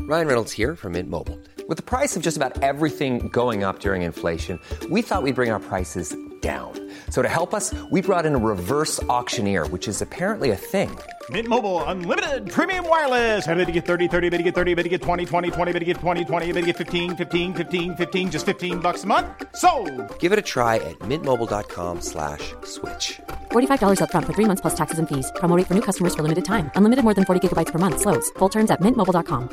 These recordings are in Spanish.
Ryan Reynolds here from Mint Mobile. With the price of just about everything going up during inflation, we thought we'd bring our prices down. So to help us, we brought in a reverse auctioneer, which is apparently a thing. Mint Mobile Unlimited Premium Wireless. How to get 30, 30, how to get 30, how to get 20, 20, 20, how to get 20, 20, how to get 15, 15, 15, 15, just $15 a month? Sold! Give it a try at mintmobile.com/switch. $45 up front for 3 months plus taxes and fees. Promo rate for new customers for limited time. Unlimited more than 40 gigabytes per month. Slows full terms at mintmobile.com.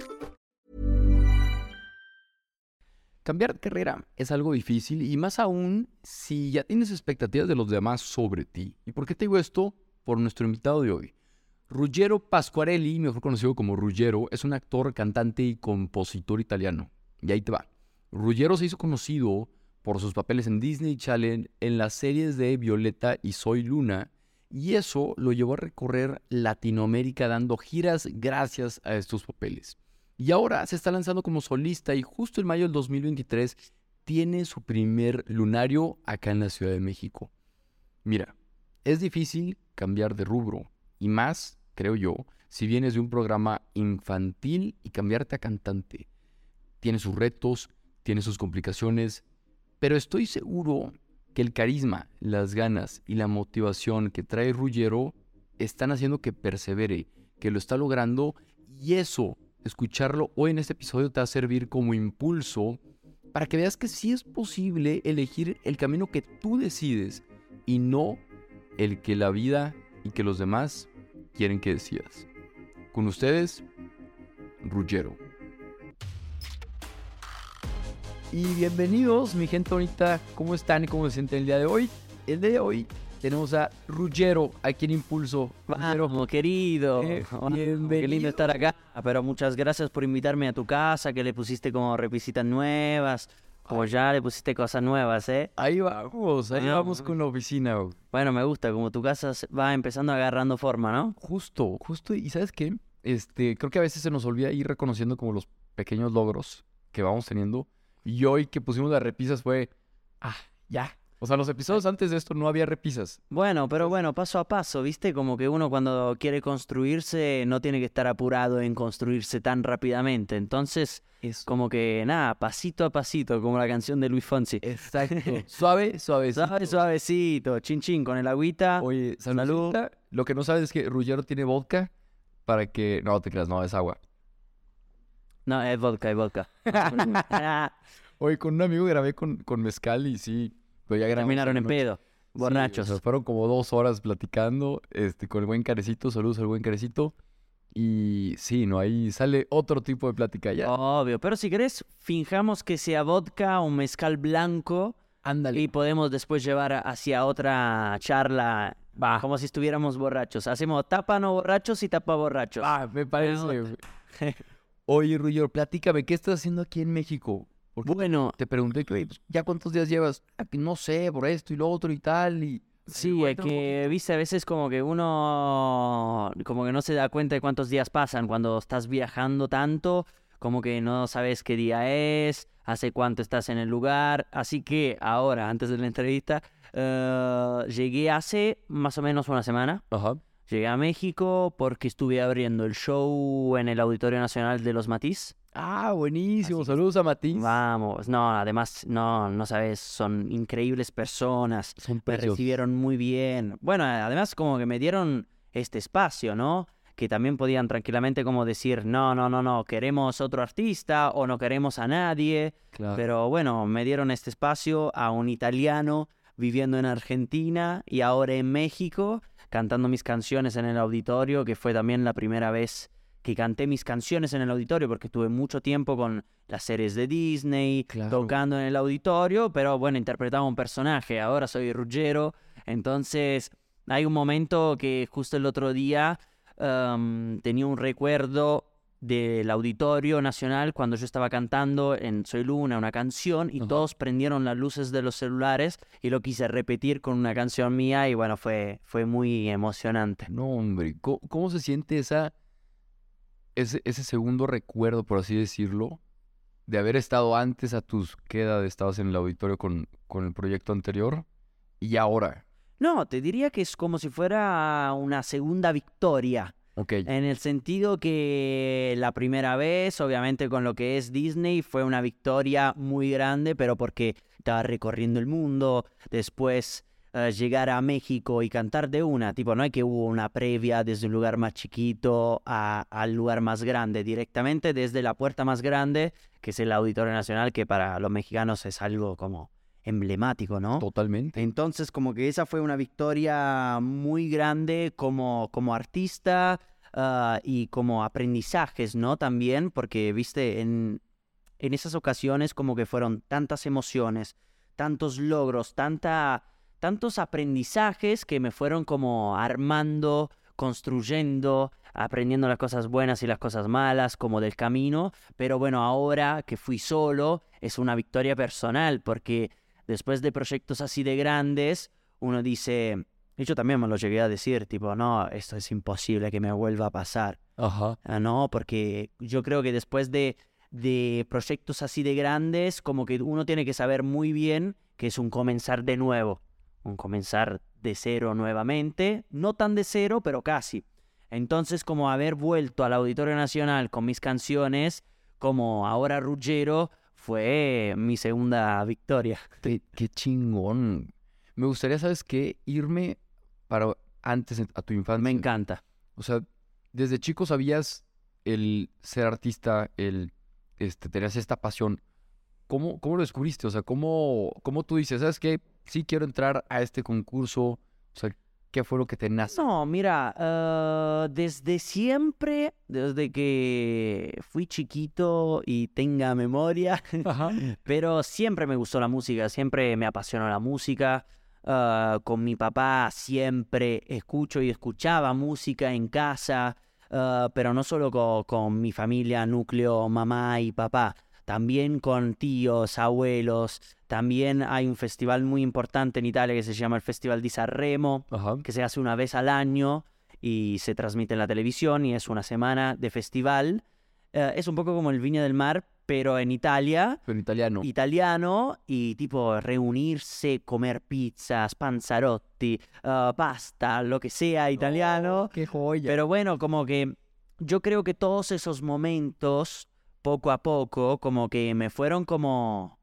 Cambiar de carrera es algo difícil y más aún si ya tienes expectativas de los demás sobre ti. ¿Y por qué te digo esto? Por nuestro invitado de hoy. Ruggero Pasquarelli, mejor conocido como Ruggero, es un actor, cantante y compositor italiano. Y ahí te va. Ruggero se hizo conocido por sus papeles en Disney Channel, en las series de Violeta y Soy Luna, y eso lo llevó a recorrer Latinoamérica dando giras gracias a estos papeles. Y ahora se está lanzando como solista y justo en mayo del 2023 tiene su primer lunario acá en la Ciudad de México. Mira, es difícil cambiar de rubro y más, creo yo, si vienes de un programa infantil y cambiarte a cantante. Tiene sus retos, tiene sus complicaciones, pero estoy seguro que el carisma, las ganas y la motivación que trae Ruggero están haciendo que persevere, que lo está logrando y eso, escucharlo hoy en este episodio te va a servir como impulso para que veas que sí es posible elegir el camino que tú decides y no el que la vida y que los demás quieren que decidas. Con ustedes, Ruggero. Y bienvenidos, mi gente bonita. ¿Cómo están y cómo se sienten el día de hoy? El día de hoy tenemos a Ruggero, aquí en Impulso. Vamos, querido. Bienvenido. Qué lindo estar acá. Pero muchas gracias por invitarme a tu casa, que le pusiste como repisitas nuevas. Como ya le pusiste cosas nuevas, ¿eh? Ahí vamos con la oficina. Bueno, me gusta, como tu casa va empezando agarrando forma, ¿no? Justo. ¿Y sabes qué? Creo que a veces se nos olvida ir reconociendo como los pequeños logros que vamos teniendo. Y hoy que pusimos las repisas fue... ya. O sea, los episodios antes de esto no había repisas. Bueno, pero bueno, paso a paso, ¿viste? Como que uno cuando quiere construirse no tiene que estar apurado en construirse tan rápidamente. Entonces, es como que nada, pasito a pasito, como la canción de Luis Fonsi. Exacto. Suavecito. Chin chin con el agüita. Oye, salud. Lo que no sabes es que Ruggero tiene vodka para que... No te creas, no, es agua. No, es vodka. Oye, con un amigo grabé con mezcal y sí... Pero ya terminaron en pedo, borrachos. Sí, o sea, fueron como 2 horas platicando con el buen Carecito. Saludos al buen Carecito. Y sí, no, ahí sale otro tipo de plática ya. Obvio, pero si querés, finjamos que sea vodka o mezcal blanco. Ándale. Y podemos después llevar hacia otra charla, como si estuviéramos borrachos. Hacemos tapa no borrachos y tapa borrachos. Me parece. Oye, Ruggero, platícame, ¿qué estás haciendo aquí en México? Porque bueno, te pregunté que ¿ya cuántos días llevas? No sé, por esto y lo otro y tal. Sí, es que, viste, a veces como que uno como que no se da cuenta de cuántos días pasan cuando estás viajando tanto, como que no sabes qué día es, hace cuánto estás en el lugar. Así que ahora, antes de la entrevista, llegué hace más o menos una semana. Ajá. Llegué a México porque estuve abriendo el show en el Auditorio Nacional de los Matiz. Buenísimo. Así saludos a Matiz. Vamos, no, además, no sabes, son increíbles personas. Son Me preciosos. recibieron muy bien. Bueno, además como que me dieron este espacio, ¿no? Que también podían tranquilamente como decir, no, queremos otro artista o no queremos a nadie. Claro. Pero bueno, me dieron este espacio a un italiano viviendo en Argentina y ahora en México, cantando mis canciones en el auditorio, que fue también la primera vez que canté mis canciones en el auditorio, porque estuve mucho tiempo con las series de Disney, Claro. tocando en el auditorio, pero bueno, interpretaba un personaje, ahora soy Ruggero, entonces hay un momento que justo el otro día tenía un recuerdo del Auditorio Nacional cuando yo estaba cantando en Soy Luna una canción y todos prendieron las luces de los celulares y lo quise repetir con una canción mía y bueno, fue muy emocionante. No, hombre, ¿cómo se siente ese segundo recuerdo, por así decirlo, de haber estado antes a tus... ¿Qué edad estabas en el auditorio con el proyecto anterior? Y ahora. No, te diría que es como si fuera una segunda victoria. Ok. En el sentido que la primera vez, obviamente con lo que es Disney, fue una victoria muy grande, pero porque estaba recorriendo el mundo, después llegar a México y cantar de una, tipo, no es que hubo una previa desde un lugar más chiquito al lugar más grande, directamente desde la puerta más grande, que es el Auditorio Nacional, que para los mexicanos es algo como emblemático, ¿no? Totalmente. Entonces, como que esa fue una victoria muy grande como artista y como aprendizajes, ¿no? También, porque, viste, en esas ocasiones como que fueron tantas emociones, tantos logros, tantos aprendizajes que me fueron como armando, construyendo, aprendiendo las cosas buenas y las cosas malas, como del camino. Pero bueno, ahora que fui solo, es una victoria personal, porque después de proyectos así de grandes, uno dice, y yo también me lo llegué a decir, tipo, no, esto es imposible que me vuelva a pasar. Ajá. No, porque yo creo que después de proyectos así de grandes, como que uno tiene que saber muy bien que es un comenzar de nuevo, un comenzar de cero nuevamente, no tan de cero, pero casi. Entonces, como haber vuelto al Auditorio Nacional con mis canciones, como ahora Ruggiero, fue mi segunda victoria. Qué chingón. Me gustaría, ¿sabes qué? Irme para antes a tu infancia. Me encanta. O sea, desde chico sabías el ser artista, tenías esta pasión. ¿Cómo lo descubriste? O sea, ¿cómo tú dices, ¿sabes qué? Sí quiero entrar a este concurso. O sea, ¿qué fue lo que te nace? No, mira, desde siempre, desde que fui chiquito y tenga memoria, Ajá. pero siempre me gustó la música, siempre me apasionó la música. Con mi papá siempre escucho y escuchaba música en casa, pero no solo con mi familia, núcleo, mamá y papá, también con tíos, abuelos. También hay un festival muy importante en Italia que se llama el Festival di Sanremo, Ajá. que se hace una vez al año y se transmite en la televisión y es una semana de festival. Es un poco como el Viña del Mar, pero en Italia, Pero en italiano, y tipo reunirse, comer pizzas, panzarotti, pasta, lo que sea italiano. ¡Qué joya! Pero bueno, como que yo creo que todos esos momentos, poco a poco, como que me fueron como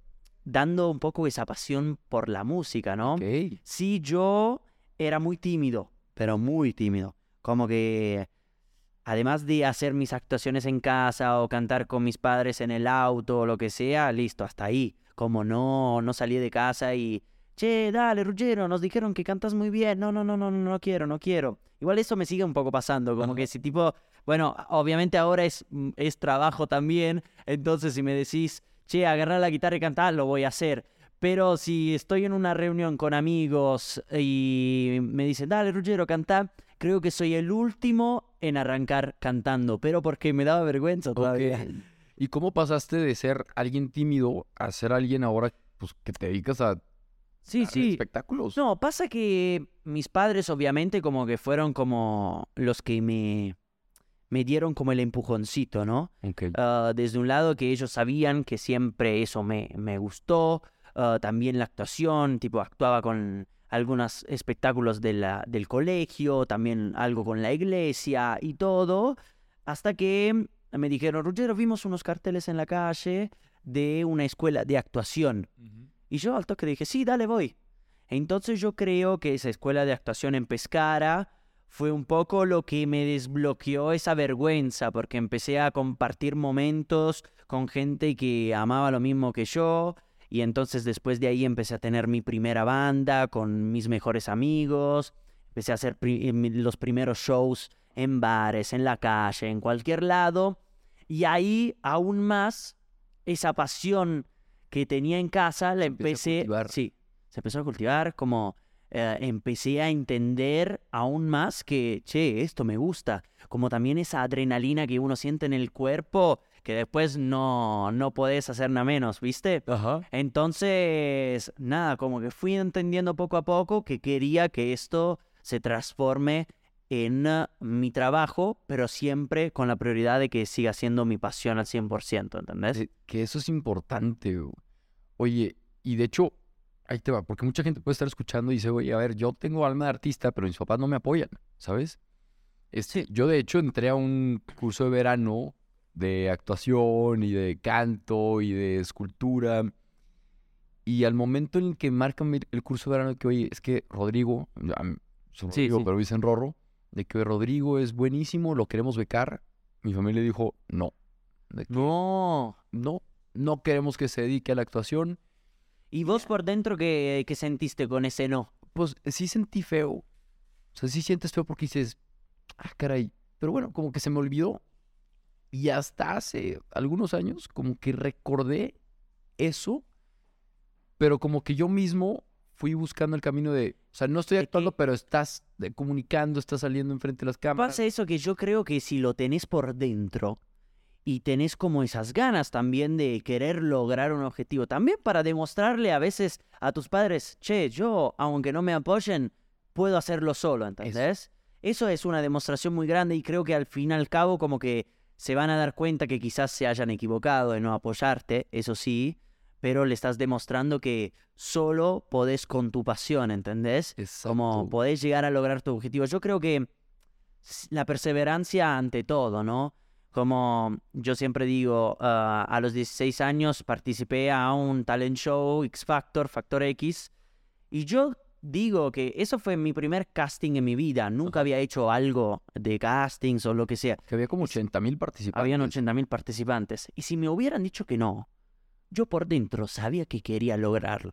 dando un poco esa pasión por la música, ¿no? Ok. Sí, yo era muy tímido, pero muy tímido. Como que además de hacer mis actuaciones en casa o cantar con mis padres en el auto o lo que sea, listo, hasta ahí. Como no salí de casa y, che, dale, Ruggiero, nos dijeron que cantas muy bien. No quiero. Igual eso me sigue un poco pasando, como que si tipo, bueno, obviamente ahora es trabajo también, entonces si me decís, che, agarrar la guitarra y cantar, lo voy a hacer. Pero si estoy en una reunión con amigos y me dicen, dale, Ruggiero, cantá, creo que soy el último en arrancar cantando, pero porque me daba vergüenza todavía. Ok. ¿Y cómo pasaste de ser alguien tímido a ser alguien ahora pues, que te dedicas a Sí, dar sí. espectáculos? No, pasa que mis padres obviamente como que fueron como los que me dieron como el empujoncito, ¿no? Ok. Desde un lado que ellos sabían que siempre eso me gustó, también la actuación, tipo actuaba con algunos espectáculos del colegio, también algo con la iglesia y todo, hasta que me dijeron, Ruggiero, vimos unos carteles en la calle de una escuela de actuación. Y yo al toque dije, sí, dale, voy. Entonces yo creo que esa escuela de actuación en Pescara fue un poco lo que me desbloqueó esa vergüenza, porque empecé a compartir momentos con gente que amaba lo mismo que yo, y entonces después de ahí empecé a tener mi primera banda con mis mejores amigos, empecé a hacer los primeros shows en bares, en la calle, en cualquier lado, y ahí aún más esa pasión que tenía en casa la empecé... Sí, se empezó a cultivar como... empecé a entender aún más que, che, esto me gusta. Como también esa adrenalina que uno siente en el cuerpo, que después no podés hacer nada menos, ¿viste? Ajá. Entonces, nada, como que fui entendiendo poco a poco que quería que esto se transforme en mi trabajo, pero siempre con la prioridad de que siga siendo mi pasión al 100%, ¿entendés? Que eso es importante, güey. Oye, y de hecho, ahí te va, porque mucha gente puede estar escuchando y dice, oye, a ver, yo tengo alma de artista, pero mis papás no me apoyan, ¿sabes? Yo, de hecho, entré a un curso de verano de actuación y de canto y de escultura. Y al momento en el que marcan el curso de verano, que oye, es que Rodrigo, soy Rodrigo, sí. pero dicen Rorro, de que Rodrigo es buenísimo, lo queremos becar. Mi familia dijo, no. De que No. no queremos que se dedique a la actuación. ¿Y vos por dentro qué sentiste con ese no? Pues sí sentí feo. O sea, sí sientes feo porque dices, caray. Pero bueno, como que se me olvidó. Y hasta hace algunos años, como que recordé eso, pero como que yo mismo fui buscando el camino de, o sea, no estoy actuando, pero estás comunicando, estás saliendo enfrente de las cámaras. Pasa eso que yo creo que si lo tenés por dentro y tenés como esas ganas también de querer lograr un objetivo, también para demostrarle a veces a tus padres, che, yo, aunque no me apoyen, puedo hacerlo solo, ¿entendés? Eso es una demostración muy grande y creo que al fin y al cabo como que se van a dar cuenta que quizás se hayan equivocado en no apoyarte, eso sí, pero le estás demostrando que solo podés con tu pasión, ¿entendés? Exacto. Como podés llegar a lograr tu objetivo. Yo creo que la perseverancia ante todo, ¿no? Como yo siempre digo, a los 16 años participé a un talent show, X Factor, Factor X, y yo digo que eso fue mi primer casting en mi vida. Nunca había hecho algo de castings o lo que sea. Que había como 80,000 participantes. Habían 80,000 participantes. Y si me hubieran dicho que no, yo por dentro sabía que quería lograrlo.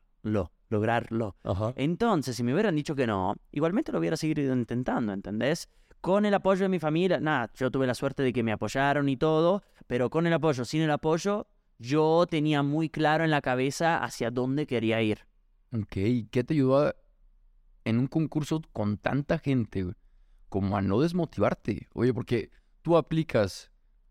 Ajá. Entonces, si me hubieran dicho que no, igualmente lo hubiera seguido intentando, ¿entendés? Con el apoyo de mi familia, nada, yo tuve la suerte de que me apoyaron y todo, pero con el apoyo, sin el apoyo, yo tenía muy claro en la cabeza hacia dónde quería ir. Ok, ¿qué te ayudó en un concurso con tanta gente, güey, como a no desmotivarte? Oye, porque tú aplicas,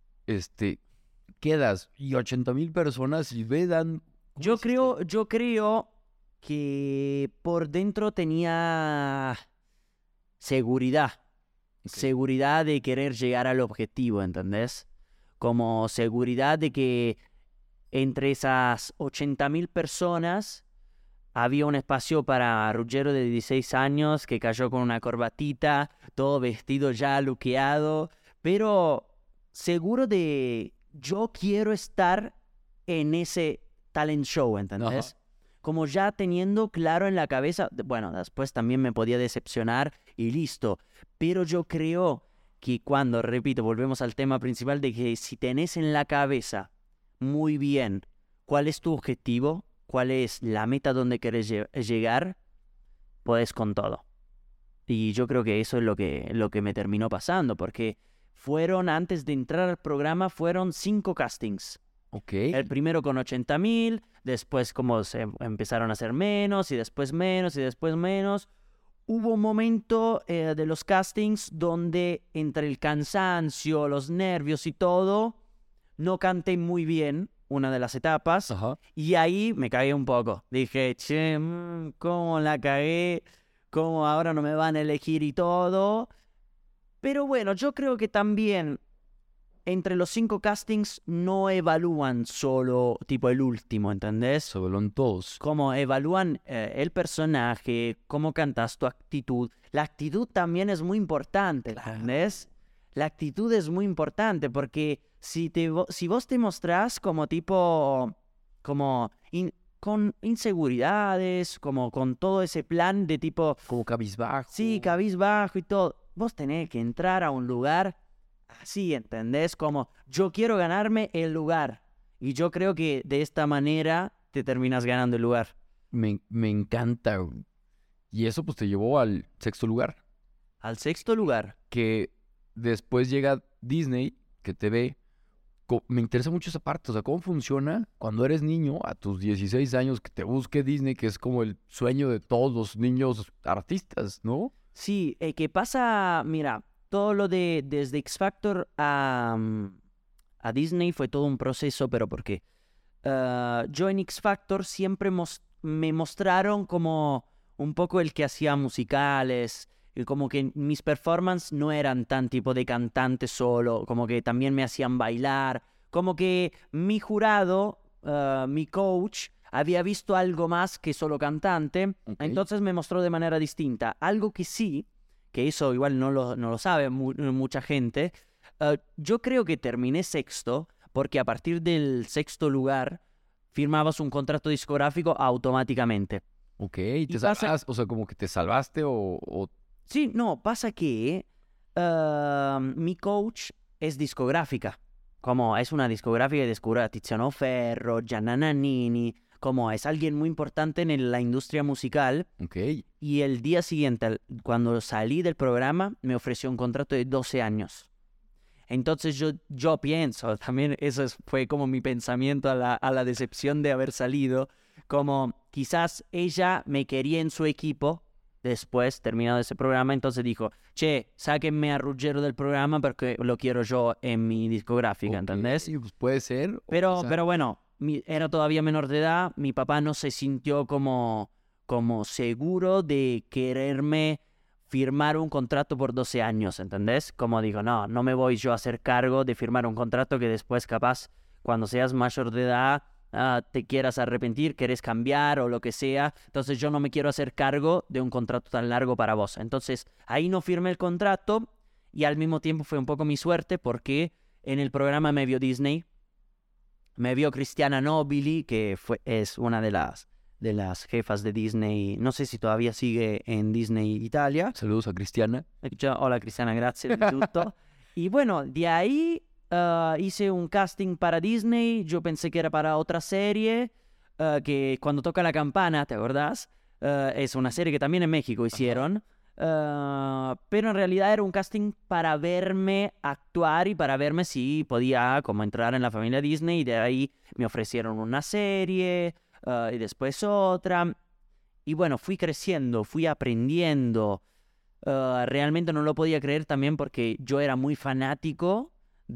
quedas y 80,000 personas y dan... Yo creo que por dentro tenía seguridad. Ok. Seguridad de querer llegar al objetivo, ¿entendés? Como seguridad de que entre esas 80,000 personas había un espacio para Ruggero de 16 años que cayó con una corbatita, todo vestido ya luqueado, pero seguro de yo quiero estar en ese talent show, ¿entendés? Ajá. Como ya teniendo claro en la cabeza, bueno, después también me podía decepcionar y listo, pero yo creo que cuando, repito, volvemos al tema principal de que si tenés en la cabeza muy bien cuál es tu objetivo, cuál es la meta donde querés llegar, podés con todo. Y yo creo que eso es lo que me terminó pasando, porque antes de entrar al programa, fueron 5 castings. Ok. El primero con 80,000, después como se empezaron a hacer menos, y después menos, y después menos. Hubo un momento de los castings donde entre el cansancio, los nervios y todo, no canté muy bien una de las etapas. Ajá. Y ahí me cagué un poco. Dije, che, ¿cómo la cagué? ¿Cómo ahora no me van a elegir y todo? Pero bueno, yo creo que también entre los 5 castings no evalúan solo tipo el último, ¿entendés? Se vuelven todos. Como evalúan el personaje, cómo cantas, tu actitud. La actitud también es muy importante, ¿entendés? La actitud es muy importante porque si vos te mostrás como tipo, con inseguridades, como con todo ese plan de tipo, Como cabizbajo. sí, cabizbajo y todo, vos tenés que entrar a un lugar así, ¿entendés? Como yo quiero ganarme el lugar. Y yo creo que de esta manera te terminas ganando el lugar. Me encanta, güey. Y eso pues te llevó al 6º lugar. Al 6º lugar. Que después llega Disney, que te ve. Me interesa mucho esa parte, o sea, cómo funciona cuando eres niño, a tus 16 años, que te busque Disney, que es como el sueño de todos los niños artistas, ¿no? Sí, que pasa, mira, todo lo desde X Factor a Disney fue todo un proceso, pero ¿por qué? Yo en X Factor siempre me mostraron como un poco el que hacía musicales, y como que mis performances no eran tan tipo de cantante solo, como que también me hacían bailar, como que mi jurado, mi coach, había visto algo más que solo cantante, Ok. entonces me mostró de manera distinta. Algo que sí, que eso igual no lo sabe mucha gente. Yo creo que terminé sexto porque a partir del sexto lugar firmabas un contrato discográfico automáticamente. Ok, Y te pasa- salvas, o sea, como que te salvaste o... Sí, no, pasa que mi coach es discográfica. Como es una discográfica que descubre a Tiziano Ferro, Gianna Nannini, como es alguien muy importante en la industria musical. Ok, Y el día siguiente, cuando salí del programa, me ofreció un contrato de 12 años. Entonces yo pienso, también fue como mi pensamiento a la decepción de haber salido, como quizás ella me quería en su equipo después, terminado ese programa, entonces dijo, che, sáquenme a Ruggero del programa porque lo quiero yo en mi discográfica, ¿entendés? ok, pues puede ser. o Pero quizá- bueno, era todavía menor de edad, mi papá no se sintió como seguro de quererme firmar un contrato por 12 años, ¿entendés? Como digo, no me voy yo a hacer cargo de firmar un contrato que después capaz, cuando seas mayor de edad, te quieras arrepentir, querés cambiar o lo que sea. Entonces yo no me quiero hacer cargo de un contrato tan largo para vos. Entonces ahí no firmé el contrato y al mismo tiempo fue un poco mi suerte porque en el programa me vio Disney. Me vio Cristiana Nobili, que es una de las jefas de Disney. No sé si todavía sigue en Disney Italia. Saludos a Cristiana. Hola Cristiana, grazie di tutto. Y bueno, de ahí hice un casting para Disney. Yo pensé que era para otra serie, que Cuando toca la campana, ¿te acordás? Es una serie que también en México hicieron. Pero en realidad era un casting para verme actuar y para verme si podía como entrar en la familia Disney. Y de ahí me ofrecieron una serie y después otra. Y bueno, fui creciendo, fui aprendiendo. Realmente no lo podía creer también porque yo era muy fanático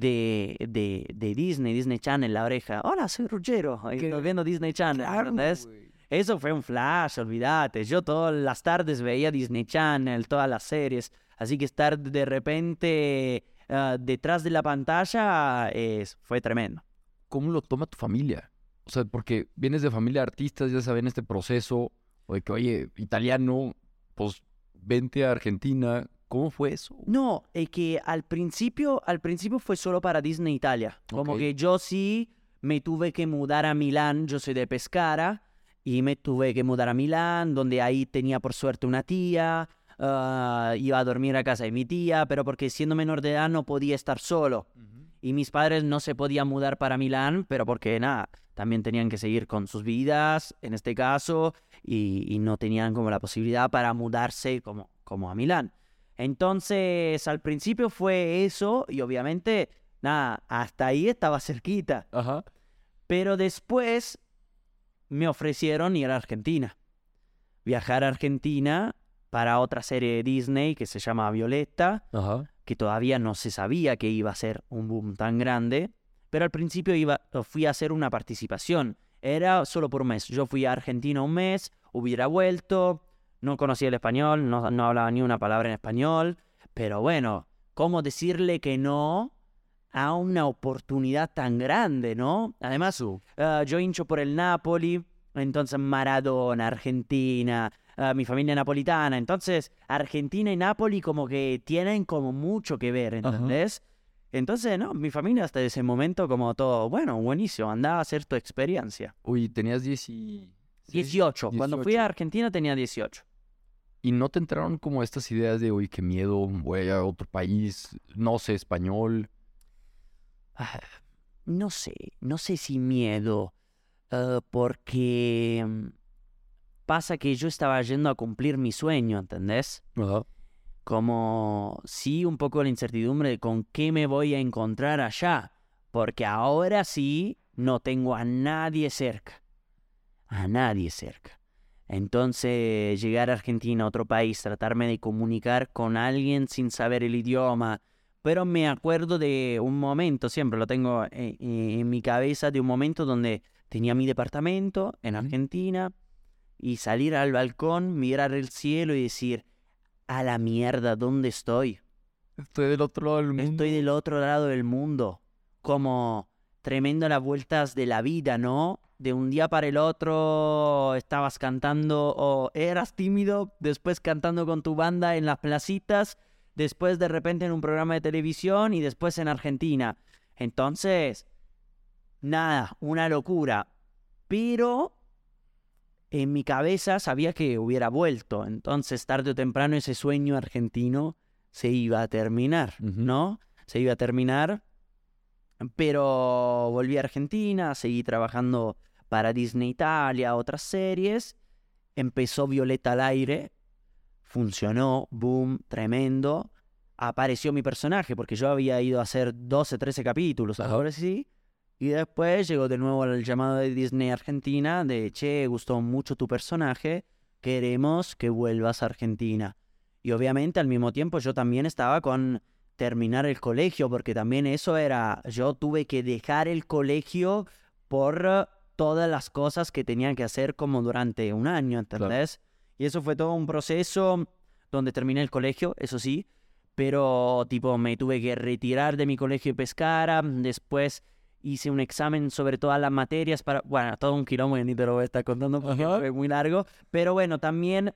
de Disney Channel, La Oreja. Hola, soy Ruggero, estoy viendo Disney Channel, ¿entendés? güey. Eso fue un flash, olvídate. Yo todas las tardes veía Disney Channel, todas las series. Así que estar de repente detrás de la pantalla fue tremendo. ¿Cómo lo toma tu familia? O sea, porque vienes de familia de artistas, ya saben este proceso, o de que, oye, italiano, pues vente a Argentina. ¿Cómo fue eso? No, es que al principio fue solo para Disney Italia. Como Ok. que yo sí me tuve que mudar a Milán, yo soy de Pescara, y me tuve que mudar a Milán, donde ahí tenía por suerte una tía, iba a dormir a casa de mi tía, pero porque siendo menor de edad no podía estar solo. Y mis padres no se podían mudar para Milán, pero porque nada, también tenían que seguir con sus vidas, en este caso, y no tenían como la posibilidad para mudarse como a Milán. Entonces, al principio fue eso, y obviamente, nada, hasta ahí estaba cerquita. Ajá. Pero después me ofrecieron ir a Argentina. Viajar a Argentina para otra serie de Disney que se llama Violeta, Ajá. que todavía no se sabía que iba a ser un boom tan grande, pero al principio fui a hacer una participación. Era solo por un mes. Yo fui a Argentina un mes, hubiera vuelto, no conocía el español, no hablaba ni una palabra en español, pero bueno, ¿cómo decirle que no a una oportunidad tan grande, no? Además, yo hincho por el Napoli, entonces Maradona, Argentina, mi familia napolitana, entonces Argentina y Napoli como que tienen como mucho que ver, ¿entendés? Entonces, no, mi familia hasta ese momento como todo, bueno, buenísimo, anda a hacer tu experiencia. Oye, tenías 18, cuando fui a 18. Argentina tenía 18. ¿Y no te entraron como estas ideas de, oye, qué miedo, voy a otro país, no sé español? No sé si miedo, porque pasa que yo estaba yendo a cumplir mi sueño, ¿entendés? Ajá. Como sí un poco la incertidumbre de con qué me voy a encontrar allá, porque ahora sí no tengo a nadie cerca, Entonces llegar a Argentina, otro país, tratarme de comunicar con alguien sin saber el idioma, pero me acuerdo de un momento, siempre lo tengo en mi cabeza, de un momento donde tenía mi departamento en Argentina y salir al balcón, mirar el cielo y decir, a la mierda, ¿dónde estoy? Estoy del otro lado del mundo. Estoy del otro lado del mundo. Como tremendo las vueltas de la vida, ¿no? de un día para el otro estabas cantando o eras tímido, después cantando con tu banda en las placitas, después de repente en un programa de televisión y después en Argentina. Entonces, nada, una locura. Pero en mi cabeza sabía que hubiera vuelto. Entonces, tarde o temprano ese sueño argentino se iba a terminar, ¿no? Se iba a terminar. Pero volví a Argentina, seguí trabajando para Disney Italia, otras series. Empezó Violeta al aire. Funcionó, boom, tremendo. Apareció mi personaje, porque yo había ido a hacer 12, 13 capítulos, ahora sí. Y después llegó de nuevo el llamado de Disney Argentina de, che, gustó mucho tu personaje, queremos que vuelvas a Argentina. Y obviamente al mismo tiempo yo también estaba con terminar el colegio, porque también eso era, yo tuve que dejar el colegio por todas las cosas que tenía que hacer como durante un año, ¿entendés? Claro. Y eso fue todo un proceso donde terminé el colegio, eso sí, pero tipo me tuve que retirar de mi colegio de Pescara, después hice un examen sobre todas las materias para... Bueno, todo un quilombo y ni te lo voy a estar contando porque fue muy largo, pero bueno, también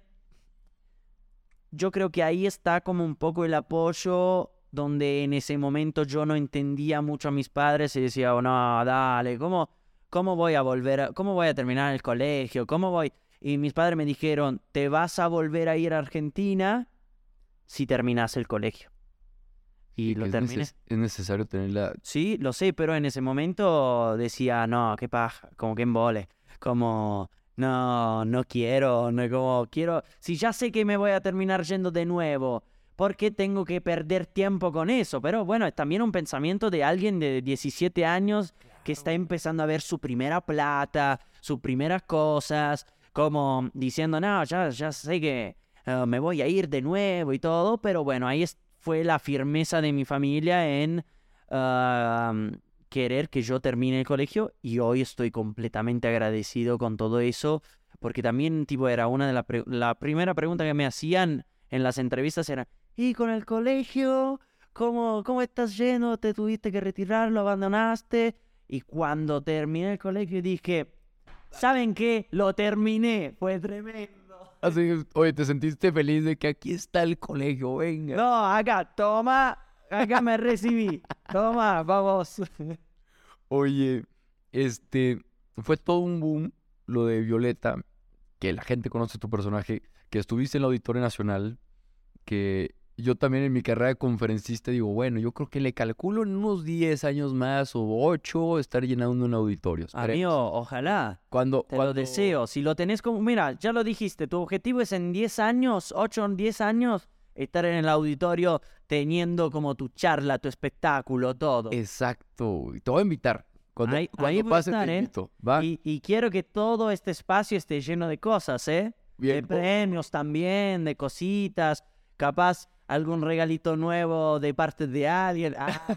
yo creo que ahí está como un poco el apoyo donde en ese momento yo no entendía mucho a mis padres y decía, oh, no, dale, ¿cómo voy a volver? ¿Cómo voy a terminar el colegio? ¿Cómo voy? Y mis padres me dijeron, te vas a volver a ir a Argentina si terminas el colegio. Y lo terminé. Es necesario tenerla. Sí, lo sé, pero en ese momento decía, no, qué paja, como que embole, como, no quiero, como quiero, si ya sé que me voy a terminar yendo de nuevo, ¿por qué tengo que perder tiempo con eso? Pero bueno, es también un pensamiento de alguien de 17 años que está empezando a ver su primera plata, sus primeras cosas, como diciendo, no, ya sé que me voy a ir de nuevo y todo, pero bueno, ahí fue la firmeza de mi familia en querer que yo termine el colegio y hoy estoy completamente agradecido con todo eso, porque también tipo era una de la primera pregunta que me hacían en las entrevistas era, ¿y con el colegio? ¿Cómo estás yendo? ¿Te tuviste que retirar? ¿Lo abandonaste? Y cuando terminé el colegio dije, ¿saben qué? Lo terminé, fue tremendo. Así, oye, ¿te sentiste feliz de que aquí está el colegio? Venga. No, acá me recibí. Toma, vamos. Oye, fue todo un boom lo de Violeta, que la gente conoce tu personaje, que estuviste en el Auditorio Nacional, que yo también en mi carrera de conferencista digo, bueno, yo creo que le calculo en unos 10 años más o 8 estar llenando un auditorio. Amigo, ojalá. Te lo deseo. Si lo tenés como... Mira, ya lo dijiste, tu objetivo es en 10 años, 8 o 10 años, estar en el auditorio teniendo como tu charla, tu espectáculo, todo. Exacto. Te voy a invitar. Cuando ahí pase estar, te invito. ¿Va? Y quiero que todo este espacio esté lleno de cosas, ¿eh? Bien. De premios también, de cositas, capaz algún regalito nuevo de parte de alguien.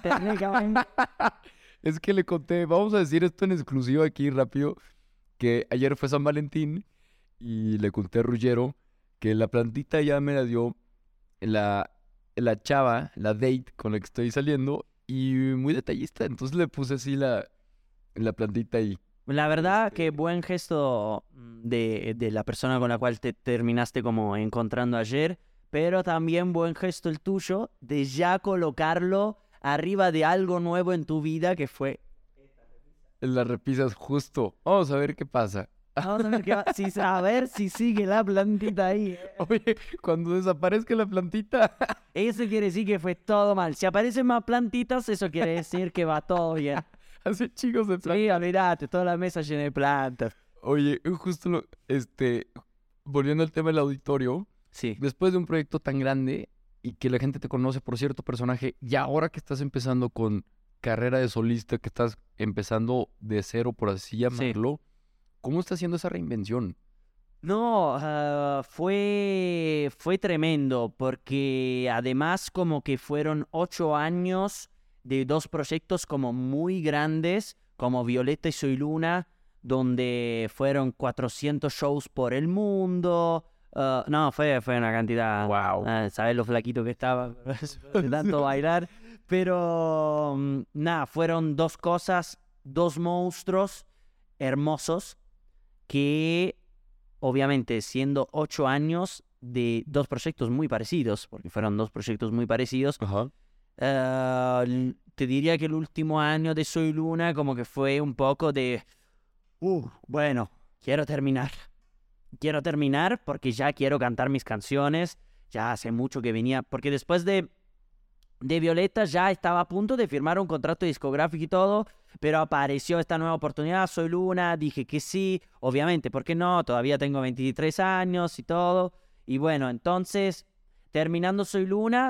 Es que le conté, vamos a decir esto en exclusiva aquí rápido, que ayer fue San Valentín y le conté a Ruggiero que la plantita ya me la dio la chava, la date con la que estoy saliendo y muy detallista, entonces le puse así la plantita ahí. La verdad que buen gesto de la persona con la cual te terminaste como encontrando ayer, pero también buen gesto el tuyo de ya colocarlo arriba de algo nuevo en tu vida que fue... En las repisas justo. Vamos a ver qué pasa. Vamos a ver qué va... a ver si sigue la plantita ahí. Oye, cuando desaparezca la plantita... Eso quiere decir que fue todo mal. Si aparecen más plantitas, eso quiere decir que va todo bien. Así chicos de plantas. Sí, olvídate, toda la mesa llena de plantas. Oye, justo volviendo al tema del auditorio... Sí. Después de un proyecto tan grande y que la gente te conoce por cierto personaje, y ahora que estás empezando con carrera de solista, que estás empezando de cero, por así llamarlo, ¿cómo estás haciendo esa reinvención? No, fue tremendo, porque además como que fueron 8 años de 2 proyectos como muy grandes, como Violeta y Soy Luna, donde fueron 400 shows por el mundo... no, fue una cantidad... Wow. ¿Sabes lo flaquito que estaba de tanto bailar? Pero, nada, fueron 2 cosas, 2 monstruos. hermosos que, obviamente, siendo 8 años de 2 proyectos muy parecidos, porque fueron 2 proyectos muy parecidos, te diría que el último año de Soy Luna como que fue un poco de, bueno, quiero terminar porque ya quiero cantar mis canciones, ya hace mucho que venía, porque después de Violeta ya estaba a punto de firmar un contrato discográfico y todo, pero apareció esta nueva oportunidad, Soy Luna, dije que sí, obviamente, ¿por qué no? Todavía tengo 23 años y todo, y bueno, entonces, terminó Soy Luna,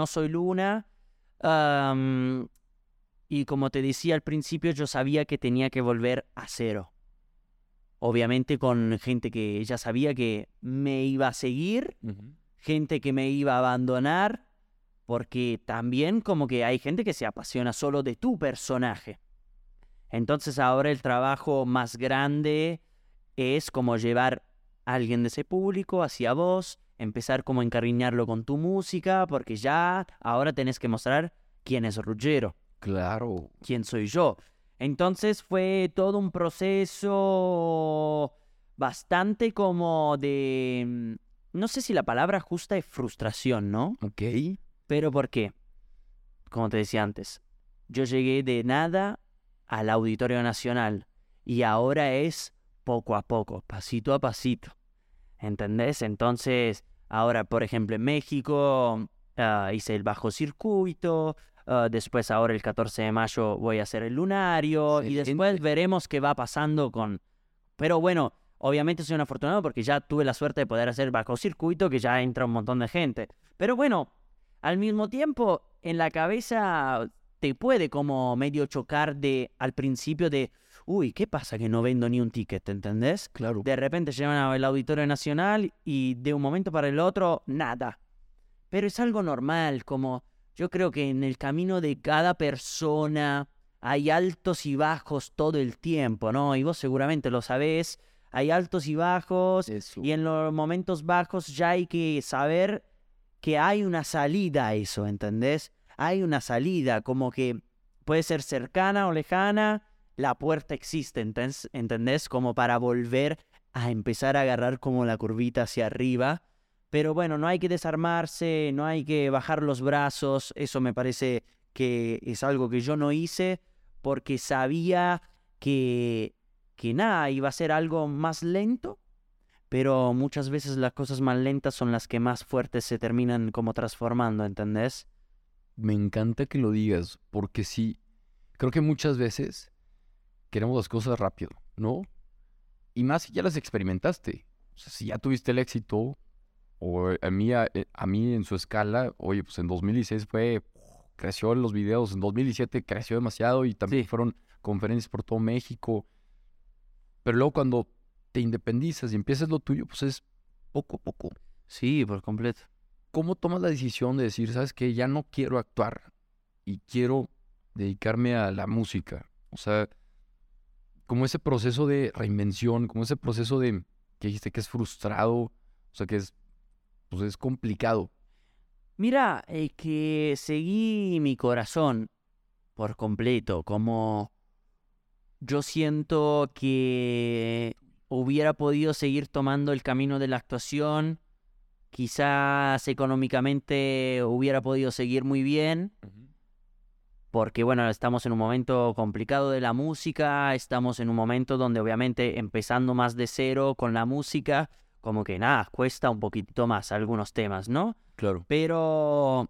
y como te decía al principio, yo sabía que tenía que volver a cero. Obviamente con gente que ya sabía que me iba a seguir, gente que me iba a abandonar, porque también como que hay gente que se apasiona solo de tu personaje. Entonces ahora el trabajo más grande es como llevar a alguien de ese público hacia vos, empezar como a encariñarlo con tu música, porque ya ahora tenés que mostrar quién es Ruggiero. Claro. ¿Quién soy yo? Entonces fue todo un proceso bastante como de... No sé si la palabra justa es frustración, ¿no? Ok. Pero ¿por qué? Como te decía antes, yo llegué de nada al Auditorio Nacional y ahora es poco a poco, pasito a pasito. ¿Entendés? Entonces, ahora, por ejemplo, en México hice el bajo circuito, después ahora el 14 de mayo voy a hacer el lunario y después veremos qué va pasando con... Pero bueno, obviamente soy un afortunado porque ya tuve la suerte de poder hacer el bajo circuito, que ya entra un montón de gente. Pero bueno, al mismo tiempo, en la cabeza te puede como medio chocar al principio de... Uy, ¿qué pasa que no vendo ni un ticket? ¿Entendés? Claro. De repente llegan al Auditorio Nacional y de un momento para el otro, nada. Pero es algo normal, como yo creo que en el camino de cada persona hay altos y bajos todo el tiempo, ¿no? Y vos seguramente lo sabés, hay altos y bajos, y en los momentos bajos ya hay que saber que hay una salida a eso, ¿entendés? Hay una salida, como que puede ser cercana o lejana, la puerta existe, ¿entendés? Como para volver a empezar a agarrar como la curvita hacia arriba. Pero bueno, no hay que desarmarse, no hay que bajar los brazos. Eso me parece que es algo que yo no hice porque sabía que nada, iba a ser algo más lento. Pero muchas veces las cosas más lentas son las que más fuertes se terminan como transformando, ¿entendés? Me encanta que lo digas, porque sí, creo que muchas veces queremos las cosas rápido, ¿no? Y más si ya las experimentaste. O sea, si ya tuviste el éxito, o a mí en su escala, oye, pues en 2016 creció en los videos, en 2017 creció demasiado y también fueron conferencias por todo México. Pero luego cuando te independizas y empiezas lo tuyo, pues es poco a poco. Sí, por completo. ¿Cómo tomas la decisión de decir, sabes qué, ya no quiero actuar y quiero dedicarme a la música? O sea, como ese proceso de reinvención, como ese proceso de que dijiste que es frustrado, o sea, que es complicado. Mira, que seguí mi corazón por completo, como yo siento que hubiera podido seguir tomando el camino de la actuación, quizás económicamente hubiera podido seguir muy bien, porque bueno, estamos en un momento complicado de la música, estamos en un momento donde obviamente empezando más de cero con la música, como que nada, cuesta un poquitito más algunos temas, ¿no? Claro. Pero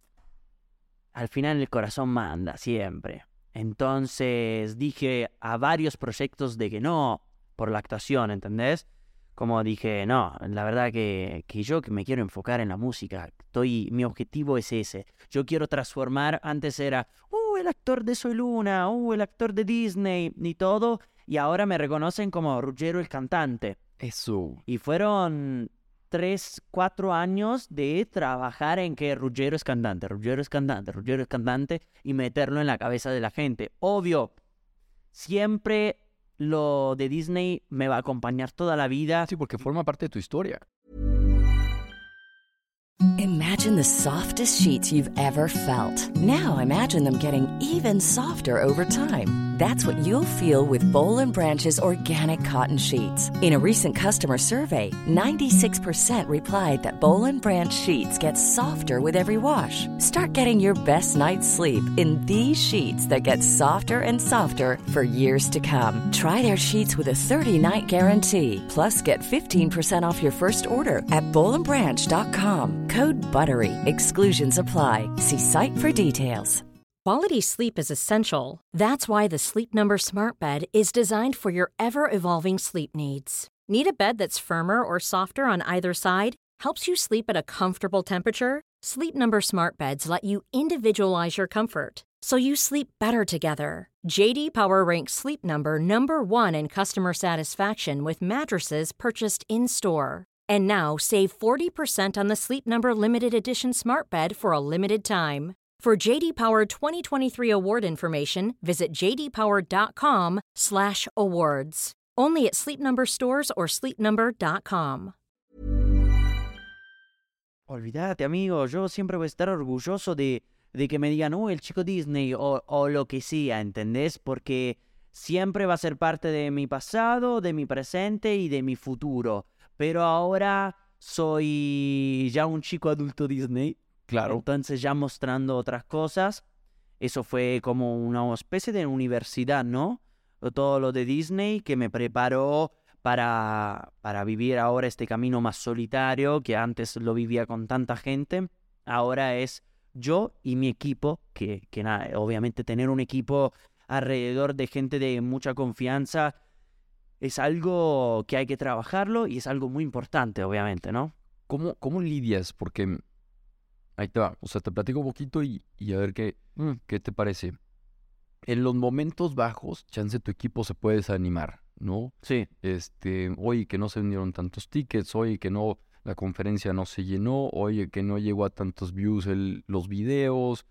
al final el corazón manda siempre. Entonces dije a varios proyectos de que no, por la actuación, ¿entendés? Como dije, no, la verdad que yo que me quiero enfocar en la música, mi objetivo es ese. Yo quiero transformar, antes era, el actor de Soy Luna, el actor de Disney y todo, y ahora me reconocen como Ruggiero el cantante. Eso. Y fueron 3, 4 años de trabajar en que Ruggiero es cantante, Ruggiero es cantante, Ruggiero es cantante, y meterlo en la cabeza de la gente. Obvio, siempre lo de Disney me va a acompañar toda la vida. Sí, porque forma parte de tu historia. Imagine the softest sheets you've ever felt. Now imagine them getting even softer over time. That's what you'll feel with Boll & Branch's organic cotton sheets. In a recent customer survey, 96% replied that Boll & Branch sheets get softer with every wash. Start getting your best night's sleep in these sheets that get softer and softer for years to come. Try their sheets with a 30-night guarantee. Plus, get 15% off your first order at bollandbranch.com. Code BUTTERY. Exclusions apply. See site for details. Quality sleep is essential. That's why the Sleep Number Smart Bed is designed for your ever-evolving sleep needs. Need a bed that's firmer or softer on either side? Helps you sleep at a comfortable temperature? Sleep Number Smart Beds let you individualize your comfort, so you sleep better together. J.D. Power ranks Sleep Number number 1 in customer satisfaction with mattresses purchased in-store. And now, save 40% on the Sleep Number Limited Edition Smart Bed for a limited time. For J.D. Power 2023 award information, visit jdpower.com/awards. Only at Sleep Number stores or sleepnumber.com. Olvídate, amigo, yo siempre voy a estar orgulloso de que me digan, el chico Disney o lo que sea, ¿entendés? Porque siempre va a ser parte de mi pasado, de mi presente y de mi futuro. Pero ahora soy ya un chico adulto Disney. Claro. Entonces ya mostrando otras cosas. Eso fue como una especie de universidad, ¿no? Todo lo de Disney que me preparó para vivir ahora este camino más solitario, que antes lo vivía con tanta gente. Ahora es yo y mi equipo, que nada, obviamente tener un equipo alrededor de gente de mucha confianza es algo que hay que trabajarlo y es algo muy importante, obviamente, ¿no? ¿Cómo lidias? Porque ahí te va, o sea, te platico un poquito y a ver qué te parece. En los momentos bajos, chance tu equipo se puede desanimar, ¿no? Sí. Oye, que no se vendieron tantos tickets, oye, que no, la conferencia no se llenó, oye, que no llegó a tantos views los videos,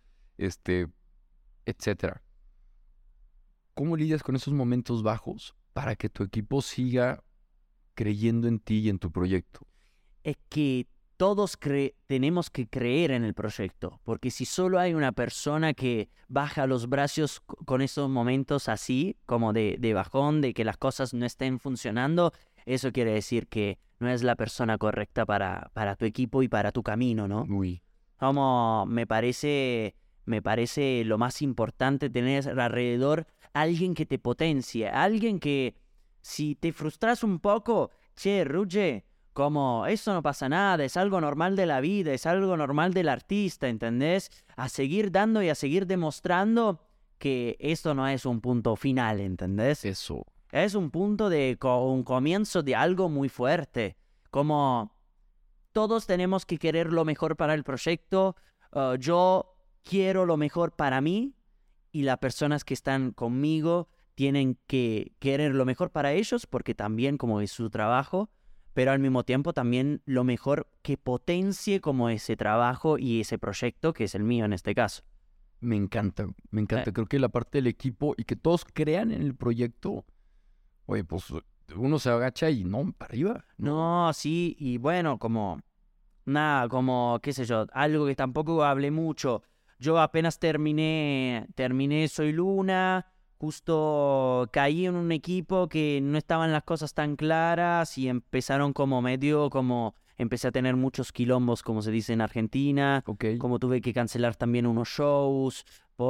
etcétera. ¿Cómo lidias con esos momentos bajos para que tu equipo siga creyendo en ti y en tu proyecto? Es que todos tenemos que creer en el proyecto, porque si solo hay una persona que baja los brazos con esos momentos así, como de bajón, de que las cosas no estén funcionando, eso quiere decir que no es la persona correcta para tu equipo y para tu camino, ¿no? Uy. Como me parece lo más importante tener alrededor alguien que te potencie, alguien que si te frustras un poco, che, Ruge, como, eso no pasa nada, es algo normal de la vida, es algo normal del artista, ¿entendés? A seguir dando y a seguir demostrando que esto no es un punto final, ¿entendés? Eso. Es un punto de un comienzo de algo muy fuerte. Como todos tenemos que querer lo mejor para el proyecto. Yo quiero lo mejor para mí y las personas que están conmigo tienen que querer lo mejor para ellos porque también como es su trabajo, pero al mismo tiempo también lo mejor que potencie como ese trabajo y ese proyecto que es el mío en este caso. Me encanta. Creo que la parte del equipo y que todos crean en el proyecto, oye, pues uno se agacha y no, para arriba. No, sí, y bueno, como, nada, como, qué sé yo, algo que tampoco hablé mucho. Yo apenas terminé Soy Luna. Justo caí en un equipo que no estaban las cosas tan claras y empezaron empecé a tener muchos quilombos, como se dice en Argentina. Okay. Como tuve que cancelar también unos shows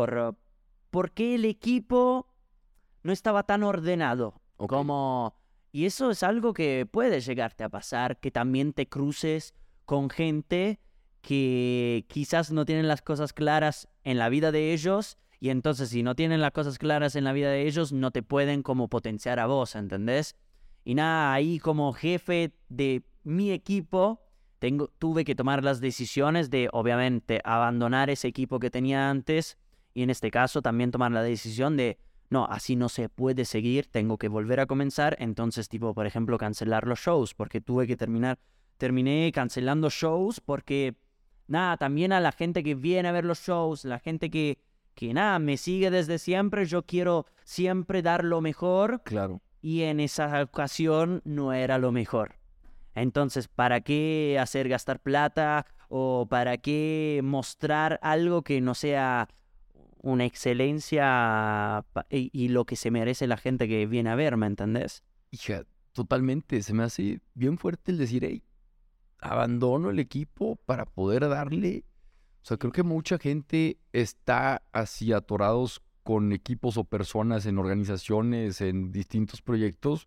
porque el equipo no estaba tan ordenado. Okay. Y eso es algo que puede llegarte a pasar, que también te cruces con gente que quizás no tienen las cosas claras en la vida de ellos. Y entonces, si no tienen las cosas claras en la vida de ellos, no te pueden como potenciar a vos, ¿entendés? Y nada, ahí como jefe de mi equipo, tuve que tomar las decisiones de, obviamente, abandonar ese equipo que tenía antes. Y en este caso, también tomar la decisión de, no, así no se puede seguir, tengo que volver a comenzar. Entonces, tipo, por ejemplo, cancelar los shows, porque terminé cancelando shows porque, nada, también a la gente que viene a ver los shows, la gente que nada, me sigue desde siempre, yo quiero siempre dar lo mejor. Claro. Y en esa ocasión no era lo mejor. Entonces, ¿para qué hacer gastar plata? ¿O para qué mostrar algo que no sea una excelencia y lo que se merece la gente que viene a ver, ¿me entendés? Hija, totalmente. Se me hace bien fuerte el decir, hey, abandono el equipo para poder darle. O sea, creo que mucha gente está así atorados con equipos o personas en organizaciones, en distintos proyectos,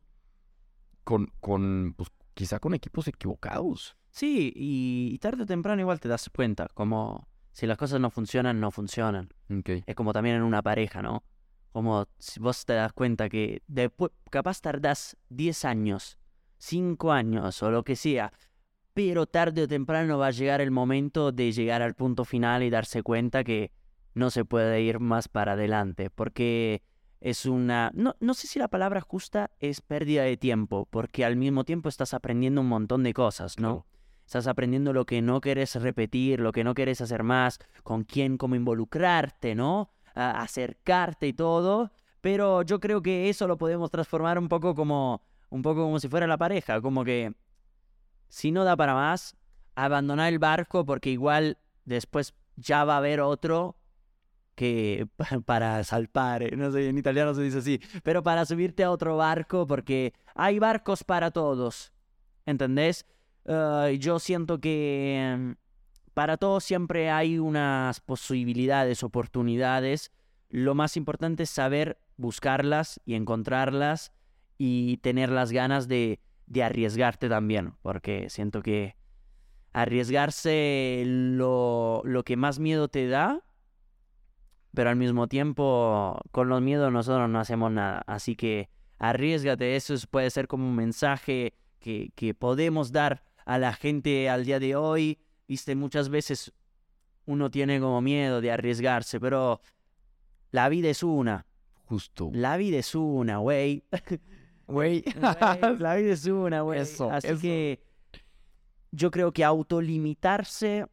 pues, quizá con equipos equivocados. Sí, y tarde o temprano igual te das cuenta, como si las cosas no funcionan, no funcionan. Okay. Es como también en una pareja, ¿no? Como si vos te das cuenta que después, capaz tardás 10 años, 5 años o lo que sea, pero tarde o temprano va a llegar el momento de llegar al punto final y darse cuenta que no se puede ir más para adelante, porque es una... No sé si la palabra justa es pérdida de tiempo, porque al mismo tiempo estás aprendiendo un montón de cosas, ¿no? Claro. Estás aprendiendo lo que no querés repetir, lo que no querés hacer más, con quién, cómo involucrarte, ¿no? Acercarte y todo, pero yo creo que eso lo podemos transformar un poco como si fuera la pareja, como que si no da para más, abandonar el barco porque igual después ya va a haber otro que para salpare, no sé, en italiano se dice así, pero para subirte a otro barco porque hay barcos para todos, ¿entendés? Yo siento que para todos siempre hay unas posibilidades, oportunidades. Lo más importante es saber buscarlas y encontrarlas y tener las ganas de arriesgarte también, porque siento que arriesgarse lo que más miedo te da, pero al mismo tiempo con los miedos nosotros no hacemos nada. Así que arriésgate, puede ser como un mensaje que podemos dar a la gente al día de hoy. Viste, muchas veces uno tiene como miedo de arriesgarse, pero la vida es una. Justo. La vida es una, güey. Güey. La vida es una, güey. Así que yo creo que autolimitarse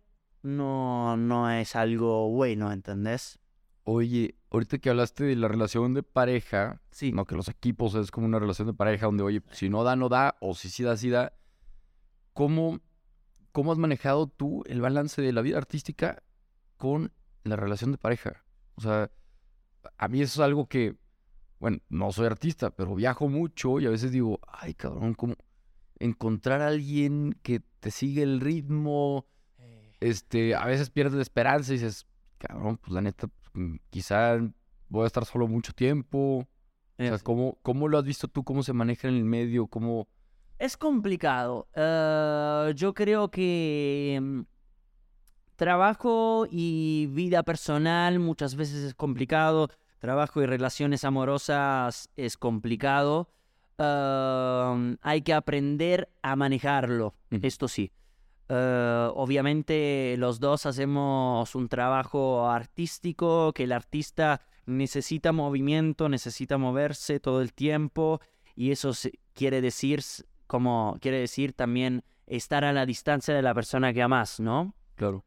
no es algo bueno, ¿entendés? Oye, ahorita que hablaste de la relación de pareja, Sí. no, que los equipos es como una relación de pareja donde, oye, si no da, no da, o si sí da, sí da. ¿Cómo has manejado tú el balance de la vida artística con la relación de pareja? O sea, a mí eso es algo que, bueno, no soy artista, pero viajo mucho y a veces digo, ay, cabrón, ¿cómo encontrar a alguien que te sigue el ritmo? A veces pierdes la esperanza y dices, cabrón, pues la neta, quizá voy a estar solo mucho tiempo. O sea, ¿cómo lo has visto tú? ¿Cómo se maneja en el medio? ¿Cómo...? Es complicado. Yo creo que trabajo y vida personal muchas veces es complicado. Trabajo y relaciones amorosas es complicado. Hay que aprender a manejarlo. Esto sí. Obviamente los dos hacemos un trabajo artístico, que el artista necesita movimiento, necesita moverse todo el tiempo, y eso quiere decir también estar a la distancia de la persona que amas, ¿no? Claro.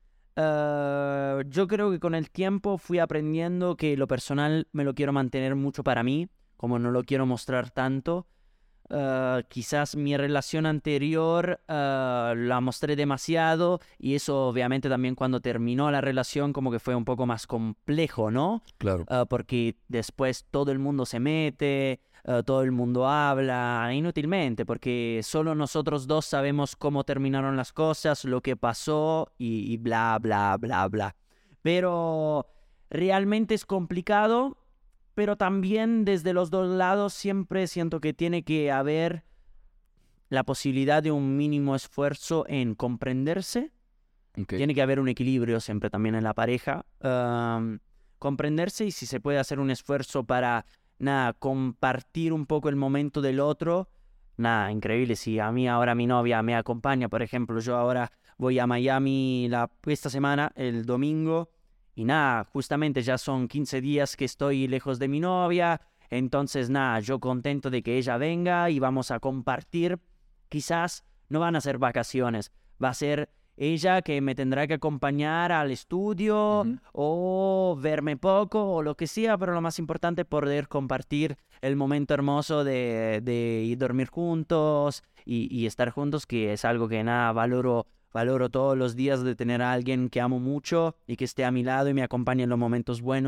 Yo creo que con el tiempo fui aprendiendo que lo personal me lo quiero mantener mucho para mí, como no lo quiero mostrar tanto. Quizás mi relación anterior la mostré demasiado, y eso obviamente también cuando terminó la relación como que fue un poco más complejo, ¿no? Claro. Porque después todo el mundo se mete, todo el mundo habla inútilmente, porque solo nosotros dos sabemos cómo terminaron las cosas, lo que pasó y bla, bla, bla, bla. Pero realmente es complicado. Pero también desde los dos lados siempre siento que tiene que haber la posibilidad de un mínimo esfuerzo en comprenderse. Okay. Tiene que haber un equilibrio siempre también en la pareja. Comprenderse, y si se puede hacer un esfuerzo para, compartir un poco el momento del otro. Increíble. Si a mí ahora mi novia me acompaña, por ejemplo, yo ahora voy a Miami esta semana, el domingo. Y justamente ya son 15 días que estoy lejos de mi novia. Entonces, yo contento de que ella venga y vamos a compartir. Quizás no van a ser vacaciones. Va a ser ella que me tendrá que acompañar al estudio o verme poco o lo que sea. Pero lo más importante es poder compartir el momento hermoso de ir a dormir juntos y estar juntos, que es algo que valoro todos los días, de tener a alguien que amo mucho y que esté a mi lado y me acompañe en los momentos buenos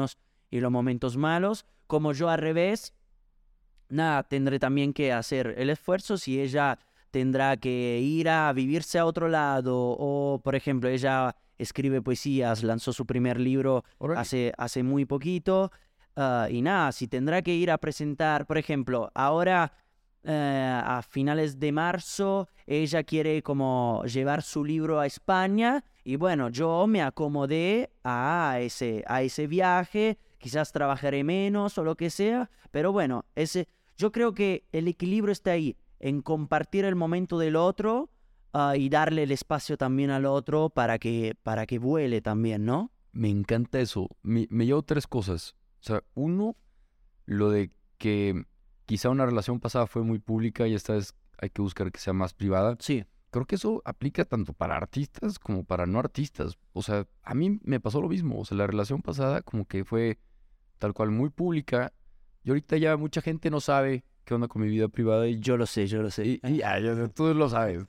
y los momentos malos, como yo al revés, nada, tendré también que hacer el esfuerzo si ella tendrá que ir a vivirse a otro lado o, por ejemplo, ella escribe poesías, lanzó su primer libro hace muy poquito y nada, si tendrá que ir a presentar, por ejemplo, ahora a finales de marzo ella quiere como llevar su libro a España y bueno, yo me acomodé a ese viaje, quizás trabajaré menos o lo que sea, pero bueno, yo creo que el equilibrio está ahí, en compartir el momento del otro y darle el espacio también al otro para que vuele también, ¿no? Me encanta eso. Me llevo 3 cosas. O sea, uno, lo de que quizá una relación pasada fue muy pública y esta vez hay que buscar que sea más privada. Sí. Creo que eso aplica tanto para artistas como para no artistas. O sea, a mí me pasó lo mismo. O sea, la relación pasada como que fue tal cual muy pública y ahorita ya mucha gente no sabe qué onda con mi vida privada y Yo lo sé. tú lo sabes.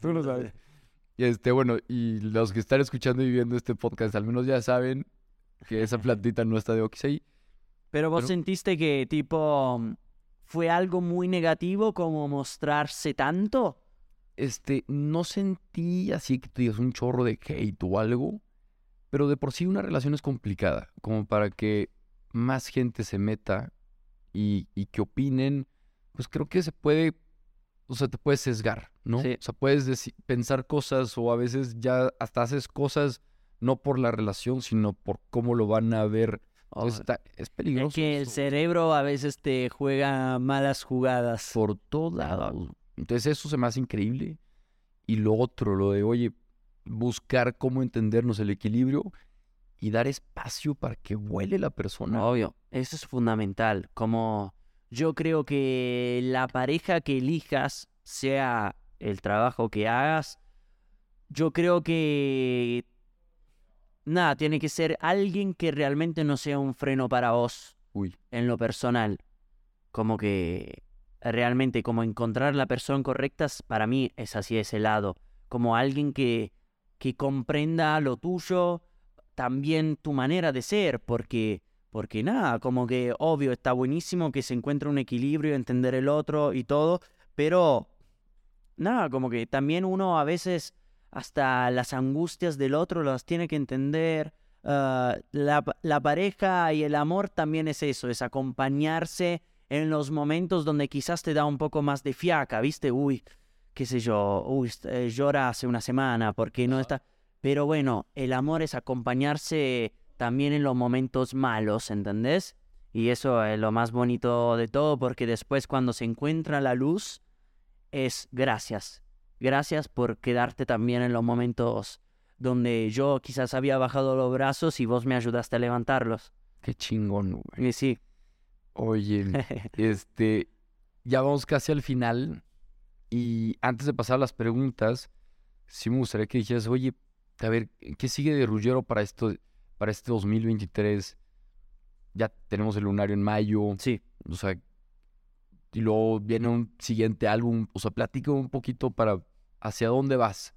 Y bueno, y los que están escuchando y viendo este podcast al menos ya saben que esa plantita no está de Oxy. Pero vos sentiste que tipo fue algo muy negativo como mostrarse tanto. No sentí así que tú digas un chorro de hate o algo, pero de por sí una relación es complicada, como para que más gente se meta y que opinen, pues creo que se puede, o sea, te puedes sesgar, ¿no? Sí. O sea, puedes pensar cosas o a veces ya hasta haces cosas no por la relación, sino por cómo lo van a ver. Entonces es peligroso. Es que el eso. cerebro a veces te juega malas jugadas. Por todos lados. Entonces eso se me hace increíble. Y lo otro, lo de, oye, buscar cómo entendernos, el equilibrio y dar espacio para que vuele la persona. Obvio, eso es fundamental. Como yo creo que la pareja que elijas, sea el trabajo que hagas, yo creo que nada, tiene que ser alguien que realmente no sea un freno para vos en lo personal. Como que realmente como encontrar la persona correcta, para mí es así ese lado. Como alguien que comprenda lo tuyo, también tu manera de ser, porque nada, como que obvio está buenísimo que se encuentre un equilibrio, entender el otro y todo, pero nada, como que también uno a veces hasta las angustias del otro las tiene que entender. La pareja y el amor también es eso, es acompañarse en los momentos donde quizás te da un poco más de fiaca, ¿viste? Qué sé yo, llora hace una semana porque no está... Pero bueno, el amor es acompañarse también en los momentos malos, ¿entendés? Y eso es lo más bonito de todo porque después cuando se encuentra la luz es gracias. Gracias por quedarte también en los momentos donde yo quizás había bajado los brazos y vos me ayudaste a levantarlos. Qué chingón, güey. Y sí. Oye, ya vamos casi al final y antes de pasar a las preguntas, sí me gustaría que dijeras, oye, a ver, ¿qué sigue de Ruggiero para este 2023? Ya tenemos el lunario en mayo. Sí. O sea, y luego viene un siguiente álbum. O sea, platica un poquito para hacia dónde vas.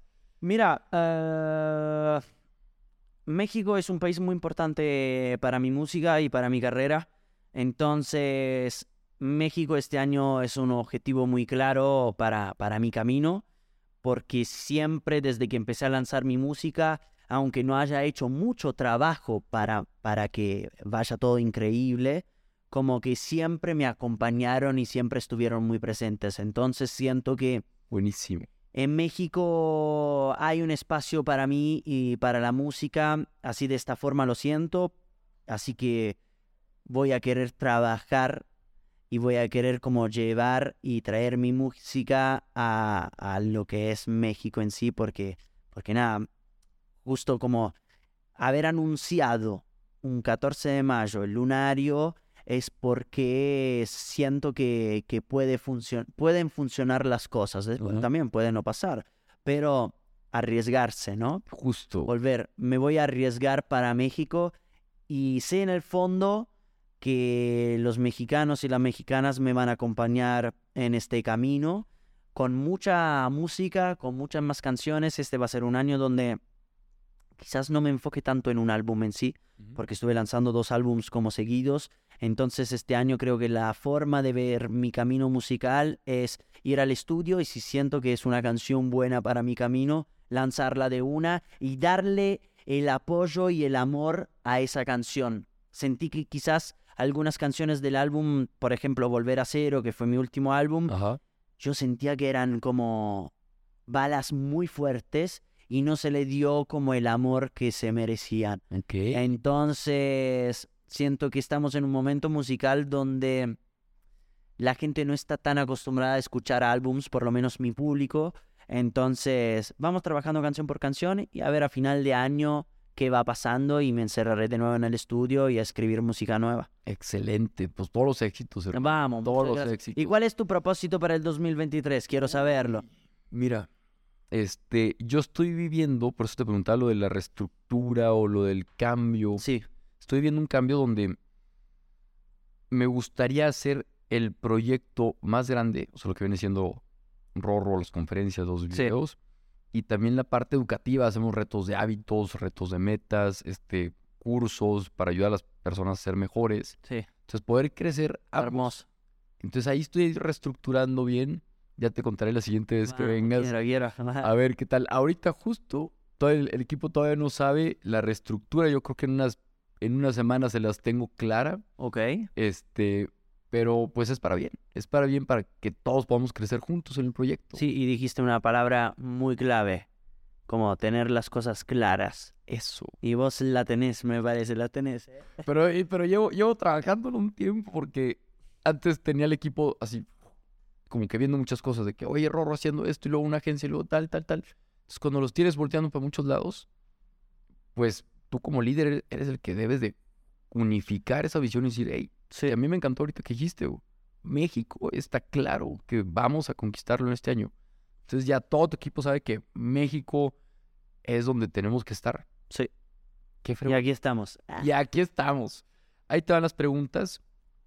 Mira, México es un país muy importante para mi música y para mi carrera. Entonces, México este año es un objetivo muy claro para mi camino, porque siempre desde que empecé a lanzar mi música, aunque no haya hecho mucho trabajo para que vaya todo increíble, como que siempre me acompañaron y siempre estuvieron muy presentes. Entonces siento que buenísimo. En México hay un espacio para mí y para la música, así de esta forma lo siento, así que voy a querer trabajar y voy a querer como llevar y traer mi música a lo que es México en sí, porque nada, justo como haber anunciado un 14 de mayo el lunario es porque siento que pueden funcionar las cosas. También pueden no pasar, pero arriesgarse, ¿no? Justo. Me voy a arriesgar para México y sé en el fondo que los mexicanos y las mexicanas me van a acompañar en este camino con mucha música, con muchas más canciones. Este va a ser un año donde quizás no me enfoque tanto en un álbum en sí, porque estuve lanzando 2 álbums como seguidos. Entonces este año creo que la forma de ver mi camino musical es ir al estudio y si siento que es una canción buena para mi camino, lanzarla de una y darle el apoyo y el amor a esa canción. Sentí que quizás algunas canciones del álbum, por ejemplo, Volver a Cero, que fue mi último álbum, Ajá. yo sentía que eran como balas muy fuertes y no se le dio como el amor que se merecían. Ok. Entonces, siento que estamos en un momento musical donde la gente no está tan acostumbrada a escuchar álbums, por lo menos mi público. Entonces, vamos trabajando canción por canción y a ver a final de año qué va pasando y me encerraré de nuevo en el estudio y a escribir música nueva. Excelente. Pues todos los éxitos, hermano. Vamos, Todos muchas los gracias. éxitos. ¿Y cuál es tu propósito para el 2023? Quiero saberlo. Mira, yo estoy viviendo, por eso te preguntaba lo de la reestructura o lo del cambio. Sí, Estoy viendo un cambio donde me gustaría hacer el proyecto más grande, o sea, lo que viene siendo Rorro, las conferencias, los videos, y también la parte educativa. Hacemos retos de hábitos, retos de metas, cursos para ayudar a las personas a ser mejores. sí. Entonces, poder crecer ambos. Hermoso. Entonces, ahí estoy reestructurando bien. Ya te contaré la siguiente vez que vengas. Quiero. A ver qué tal. Ahorita justo, todo el equipo todavía no sabe la reestructura. Yo creo que en unas semanas se las tengo clara. Ok. Pero pues es para bien. Es para bien para que todos podamos crecer juntos en el proyecto. Sí, y dijiste una palabra muy clave, como tener las cosas claras. Eso. Y vos la tenés, me parece, la tenés. Pero llevo trabajando un tiempo porque antes tenía el equipo así, como que viendo muchas cosas de que, oye, Rorro haciendo esto y luego una agencia y luego tal. Entonces, cuando los tienes volteando para muchos lados, pues tú como líder eres el que debes de unificar esa visión y decir, hey, sí, a mí me encantó ahorita que dijiste, México está claro que vamos a conquistarlo en este año. Entonces ya todo tu equipo sabe que México es donde tenemos que estar. Sí. Qué Y fregón. aquí estamos. Y aquí estamos. Ahí te van las preguntas.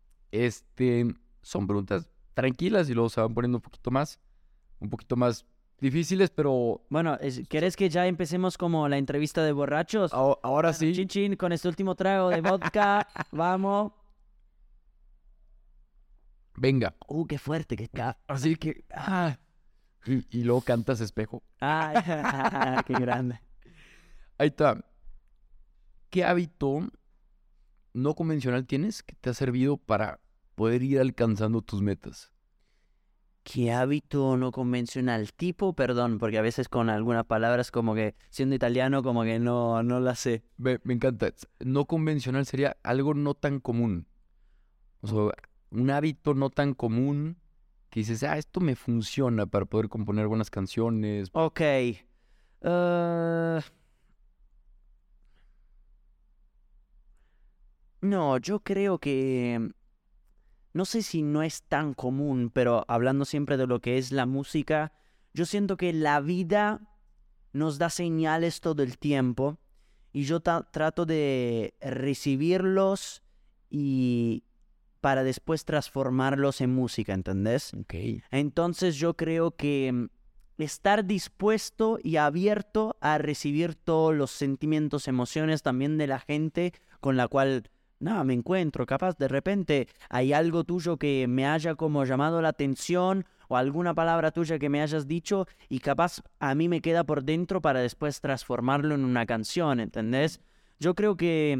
Son preguntas tranquilas y luego se van poniendo un poquito más difíciles, pero Bueno, ¿querés que ya empecemos como la entrevista de borrachos? ahora sí. Chin chin, con este último trago de vodka. Vamos. Venga. Qué fuerte que está. Así que, y luego cantas espejo. Ay, qué grande. Ahí está. ¿Qué hábito no convencional tienes que te ha servido para poder ir alcanzando tus metas? ¿Qué hábito no convencional? Tipo, perdón, porque a veces con algunas palabras como que siendo italiano como que no las sé. Me encanta. No convencional sería algo no tan común. O sea, un hábito no tan común que dices, esto me funciona para poder componer buenas canciones. Ok. No, yo creo que... No sé si no es tan común, pero hablando siempre de lo que es la música, yo siento que la vida nos da señales todo el tiempo y yo trato de recibirlos y para después transformarlos en música, ¿entendés? Ok. Entonces yo creo que estar dispuesto y abierto a recibir todos los sentimientos, emociones también de la gente con la cual me encuentro. Capaz de repente hay algo tuyo que me haya como llamado la atención o alguna palabra tuya que me hayas dicho y capaz a mí me queda por dentro para después transformarlo en una canción, ¿entendés? Yo creo que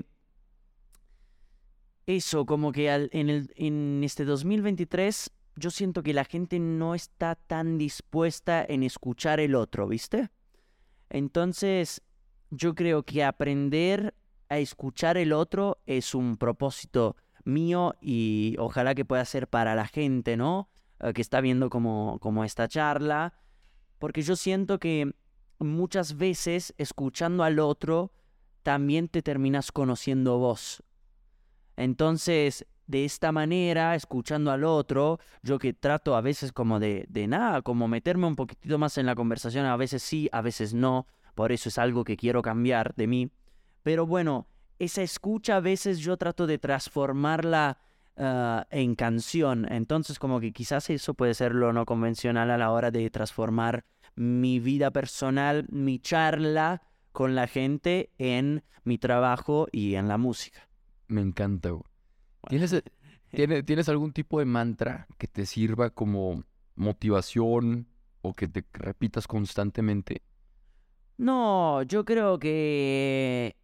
eso, como que en este 2023, yo siento que la gente no está tan dispuesta en escuchar el otro, ¿viste? Entonces, yo creo que aprender a escuchar el otro es un propósito mío y ojalá que pueda ser para la gente, ¿no? Que está viendo como esta charla, porque yo siento que muchas veces escuchando al otro también te terminas conociendo vos. Entonces, de esta manera, escuchando al otro, yo que trato a veces como de nada, como meterme un poquitito más en la conversación, a veces sí, a veces no, por eso es algo que quiero cambiar de mí. Pero bueno, esa escucha a veces yo trato de transformarla en canción. Entonces como que quizás eso puede ser lo no convencional a la hora de transformar mi vida personal, mi charla con la gente en mi trabajo y en la música. Me encanta, güey. ¿Tienes algún tipo de mantra que te sirva como motivación o que te repitas constantemente? No, yo creo que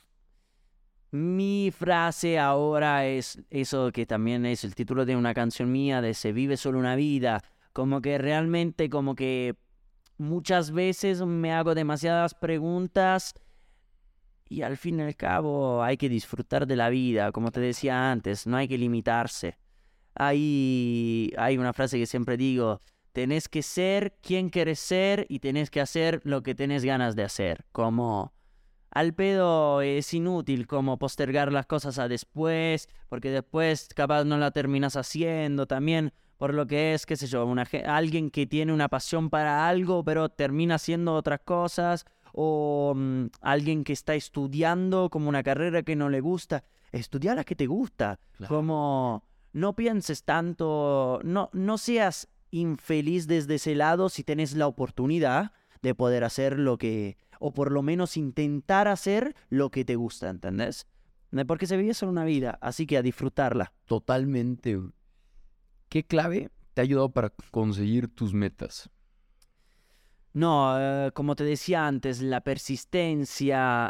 mi frase ahora es eso que también es el título de una canción mía, de Se vive solo una vida. Como que realmente, como que muchas veces me hago demasiadas preguntas y al fin y al cabo hay que disfrutar de la vida. Como te decía antes, no hay que limitarse. Hay una frase que siempre digo: tenés que ser quien querés ser y tenés que hacer lo que tenés ganas de hacer. Como al pedo es inútil como postergar las cosas a después, porque después capaz no la terminas haciendo también, por lo que es, qué sé yo, alguien que tiene una pasión para algo, pero termina haciendo otras cosas, o alguien que está estudiando como una carrera que no le gusta. Estudia la que te gusta. Claro. Como no pienses tanto, no seas infeliz desde ese lado si tenés la oportunidad de poder hacer lo que, o por lo menos intentar hacer lo que te gusta, ¿entendés? Porque se vive solo una vida, así que a disfrutarla. Totalmente, güey. ¿Qué clave te ha ayudado para conseguir tus metas? No, como te decía antes, la persistencia,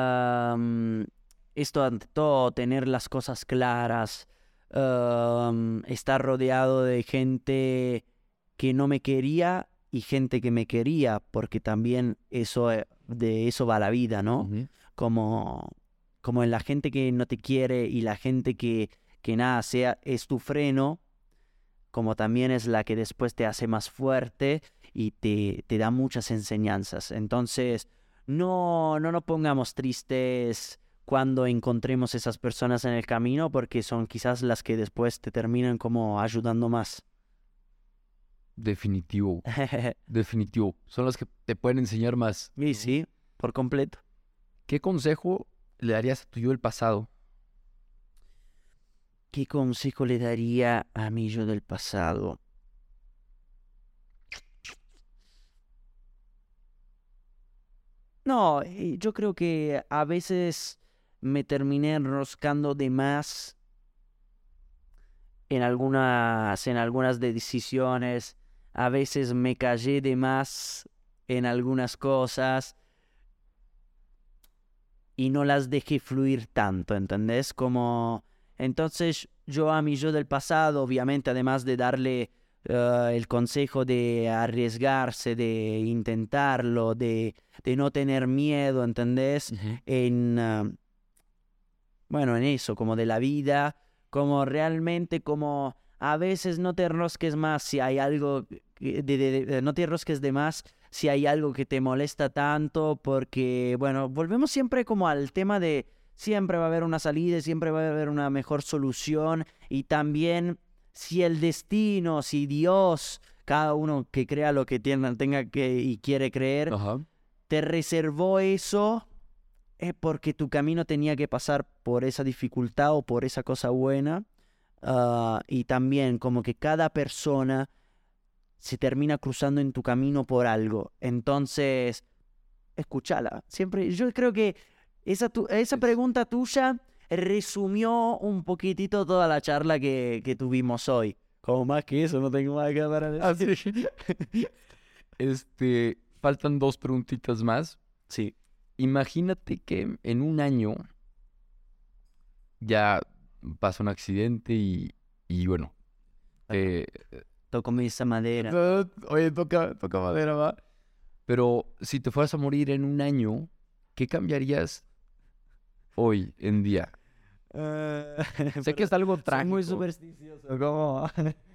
esto ante todo, tener las cosas claras, estar rodeado de gente que no me quería y gente que me quería, porque también eso, de eso va la vida, ¿no? Ujú. Como en la gente que no te quiere y la gente que nada, es tu freno, como también es la que después te hace más fuerte y te da muchas enseñanzas. Entonces, no nos pongamos tristes cuando encontremos esas personas en el camino, porque son quizás las que después te terminan como ayudando más. Definitivo, definitivo. Son las que te pueden enseñar más. Y sí, por completo. ¿Qué consejo le darías a tu yo del pasado? ¿Qué consejo le daría a mi yo del pasado? No, yo creo que a veces me terminé enroscando de más en algunas decisiones. A veces me callé de más en algunas cosas y no las dejé fluir tanto, ¿entendés? Entonces yo a mi yo del pasado, obviamente, además de darle el consejo de arriesgarse, de intentarlo, de no tener miedo, ¿entendés? En eso, como de la vida, como realmente, como a veces no te enrosques más si hay algo, no te enrosques de más si hay algo que te molesta tanto, porque, bueno, volvemos siempre como al tema de siempre va a haber una salida, siempre va a haber una mejor solución, y también si el destino, si Dios, cada uno que crea lo que tenga que y quiere creer, Ajá. te reservó eso, es porque tu camino tenía que pasar por esa dificultad o por esa cosa buena. Y también como que cada persona se termina cruzando en tu camino por algo. Entonces, escúchala. Siempre, yo creo que esa pregunta tuya resumió un poquitito toda la charla que tuvimos hoy. Como más que eso, no tengo más que para decir. Faltan 2 preguntitas más. Sí. Imagínate que en un año ya pasa un accidente y bueno. Toco esa madera. Oye, toca madera, va. Pero si te fueras a morir en un año, ¿qué cambiarías hoy en día? Sé que es algo trágico. Muy supersticioso. ¿Cómo?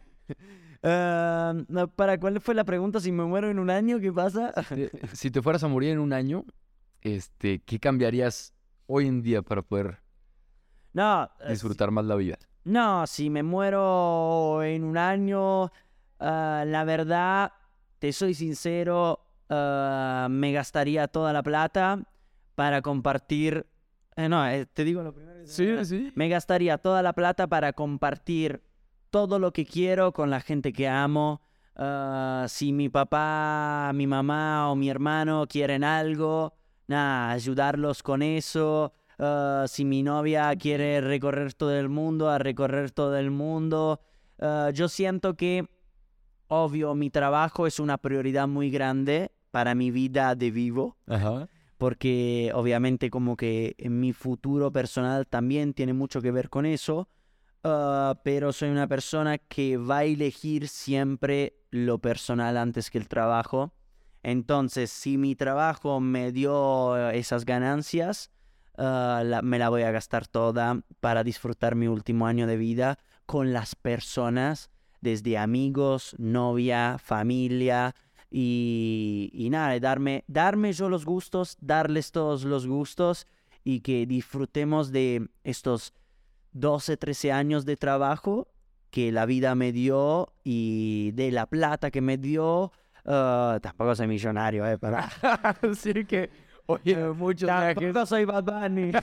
¿Para cuál fue la pregunta? Si me muero en un año, ¿qué pasa? Si te fueras a morir en un año, ¿qué cambiarías hoy en día para poder disfrutar más la vida? No, si me muero en un año, la verdad, te soy sincero, me gastaría toda la plata para compartir. Te digo lo primero. Sí. Me gastaría toda la plata para compartir todo lo que quiero con la gente que amo. Si mi papá, mi mamá o mi hermano quieren algo, nada, ayudarlos con eso. Si mi novia quiere recorrer todo el mundo, a recorrer todo el mundo. Yo siento que, obvio, mi trabajo es una prioridad muy grande para mi vida de vivo. Ajá. Porque obviamente como que en mi futuro personal también tiene mucho que ver con eso, pero soy una persona que va a elegir siempre lo personal antes que el trabajo. Entonces, si mi trabajo me dio esas ganancias, me la voy a gastar toda para disfrutar mi último año de vida con las personas, desde amigos, novia, familia. Y nada, darme yo los gustos, darles todos los gustos y que disfrutemos de estos 12, 13 años de trabajo que la vida me dio y de la plata que me dio. Tampoco soy millonario, para... Sí que, oye, muchos Tampoco soy Bad Bunny.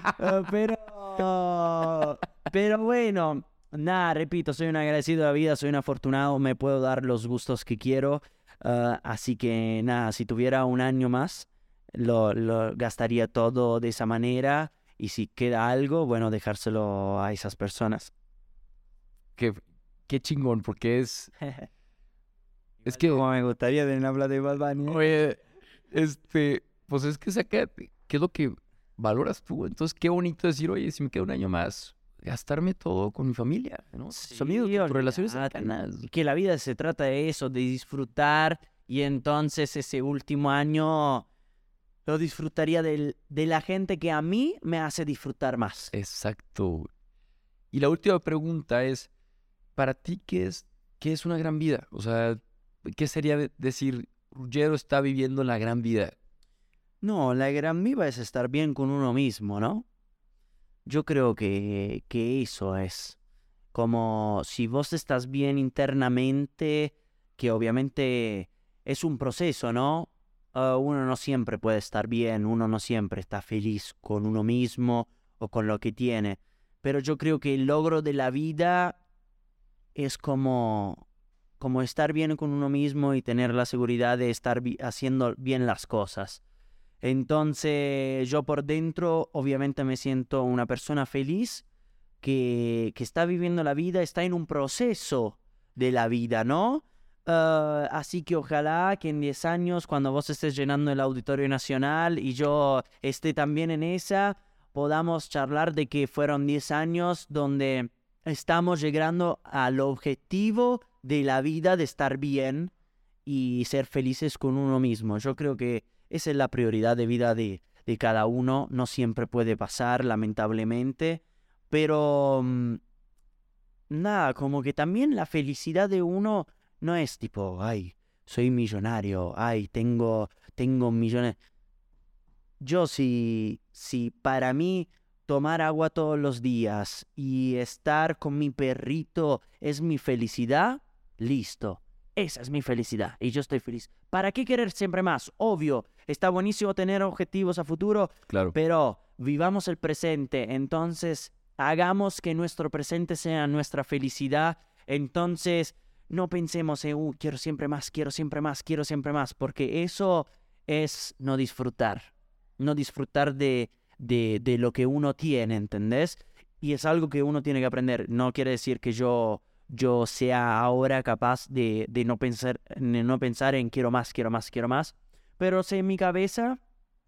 Pero bueno, nada, repito, soy un agradecido de la vida, soy un afortunado, me puedo dar los gustos que quiero. Así que nada, si tuviera un año más, lo gastaría todo de esa manera. Y si queda algo, bueno, dejárselo a esas personas. Qué chingón, porque es que, Como me gustaría tener una plata de Bad Bunny. oye, pues es que saca, ¿qué es lo que valoras tú? Entonces, qué bonito decir, oye, si me queda un año más, gastarme todo con mi familia, ¿no? Sí, Tus amigos, tus relaciones olvídate. cercanas. Que la vida se trata de eso, de disfrutar. Y entonces ese último año lo disfrutaría de la gente que a mí me hace disfrutar más. Exacto. Y la última pregunta es, para ti, qué es una gran vida? O sea, ¿qué sería decir, Ruggiero está viviendo la gran vida? No, la gran vida es estar bien con uno mismo, ¿no? Yo creo que eso es. Como si vos estás bien internamente, que obviamente es un proceso, ¿no? Uno no siempre puede estar bien, uno no siempre está feliz con uno mismo o con lo que tiene. Pero yo creo que el logro de la vida es como estar bien con uno mismo y tener la seguridad de estar haciendo bien las cosas. Entonces yo por dentro obviamente me siento una persona feliz que está viviendo la vida, está en un proceso de la vida, ¿no? Así que ojalá que en 10 años, cuando vos estés llenando el Auditorio Nacional y yo esté también en esa, podamos charlar de que fueron 10 años donde estamos llegando al objetivo de la vida de estar bien y ser felices con uno mismo. Yo creo que esa es la prioridad de vida de cada uno. No siempre puede pasar, lamentablemente, pero nada, como que también la felicidad de uno no es tipo, ay, soy millonario, ay, tengo millones. Yo si para mí tomar agua todos los días y estar con mi perrito es mi felicidad, listo. Esa es mi felicidad y yo estoy feliz. ¿Para qué querer siempre más? Obvio, está buenísimo tener objetivos a futuro, Claro. pero vivamos el presente. Entonces, hagamos que nuestro presente sea nuestra felicidad. Entonces, no pensemos en, quiero siempre más, quiero siempre más, quiero siempre más, porque eso es no disfrutar. No disfrutar de lo que uno tiene, ¿entendés? Y es algo que uno tiene que aprender. No quiere decir que yo sea ahora capaz de no pensar en quiero más, quiero más, quiero más. Pero sé en mi cabeza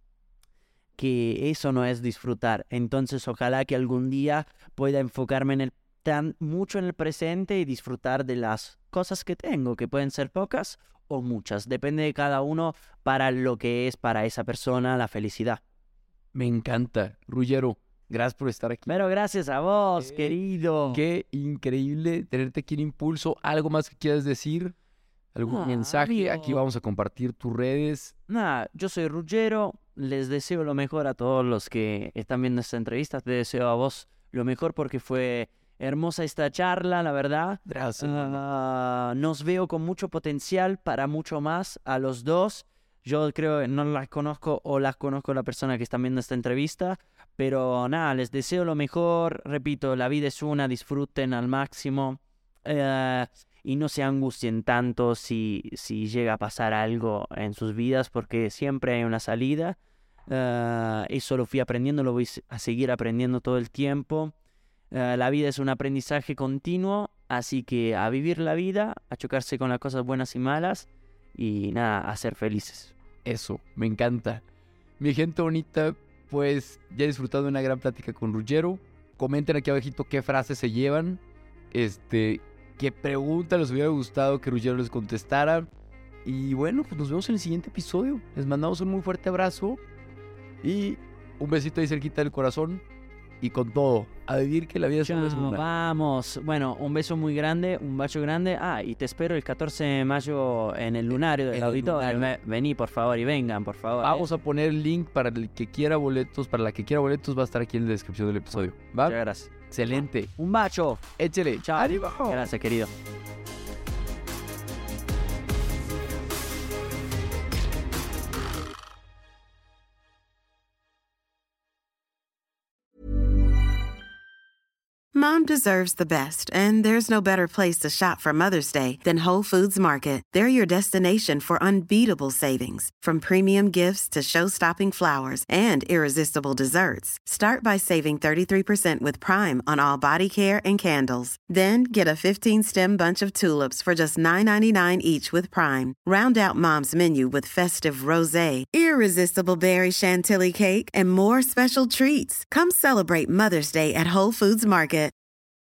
que eso no es disfrutar. Entonces ojalá que algún día pueda enfocarme mucho en el presente y disfrutar de las cosas que tengo, que pueden ser pocas o muchas. Depende de cada uno para lo que es para esa persona la felicidad. Me encanta. Ruggiero, gracias por estar aquí. Pero gracias a vos, querido. Qué increíble tenerte aquí en Impulso. ¿Algo más que quieras decir? ¿Algún mensaje? amigo. Aquí vamos a compartir tus redes. Nada, yo soy Ruggiero. Les deseo lo mejor a todos los que están viendo esta entrevista. Te deseo a vos lo mejor porque fue hermosa esta charla, la verdad. Gracias. Nos veo con mucho potencial para mucho más a los dos. Yo creo que no las conozco o las conozco la persona que están viendo esta entrevista. Pero nada, les deseo lo mejor. Repito, la vida es una, disfruten al máximo. Y no se angustien tanto si llega a pasar algo en sus vidas porque siempre hay una salida. Eso lo fui aprendiendo, lo voy a seguir aprendiendo todo el tiempo. La vida es un aprendizaje continuo, así que a vivir la vida, a chocarse con las cosas buenas y malas y nada, a ser felices. Eso, me encanta. Mi gente bonita, pues ya he disfrutado de una gran plática con Ruggiero. Comenten aquí abajito qué frases se llevan, qué preguntas les hubiera gustado que Ruggiero les contestara. Y bueno, pues nos vemos en el siguiente episodio. Les mandamos un muy fuerte abrazo y un besito ahí cerquita del corazón. Y con todo, a vivir que la vida es una. Vamos. Bueno, un beso muy grande, un bacho grande. Y te espero el 14 de mayo en el lunario del auditorio. Vení, por favor, y vengan, por favor. Vamos a poner el link para el que quiera boletos. Para la que quiera boletos va a estar aquí en la descripción del episodio. ¿Va? Muchas gracias. Excelente. Un bacho. Échale. Chao. ¡Ánimo! Gracias, querido. Mom deserves the best, and there's no better place to shop for Mother's Day than Whole Foods Market. They're your destination for unbeatable savings, from premium gifts to show-stopping flowers and irresistible desserts. Start by saving 33% with Prime on all body care and candles. Then get a 15-stem bunch of tulips for just $9.99 each with Prime. Round out Mom's menu with festive rosé, irresistible berry chantilly cake, and more special treats. Come celebrate Mother's Day at Whole Foods Market.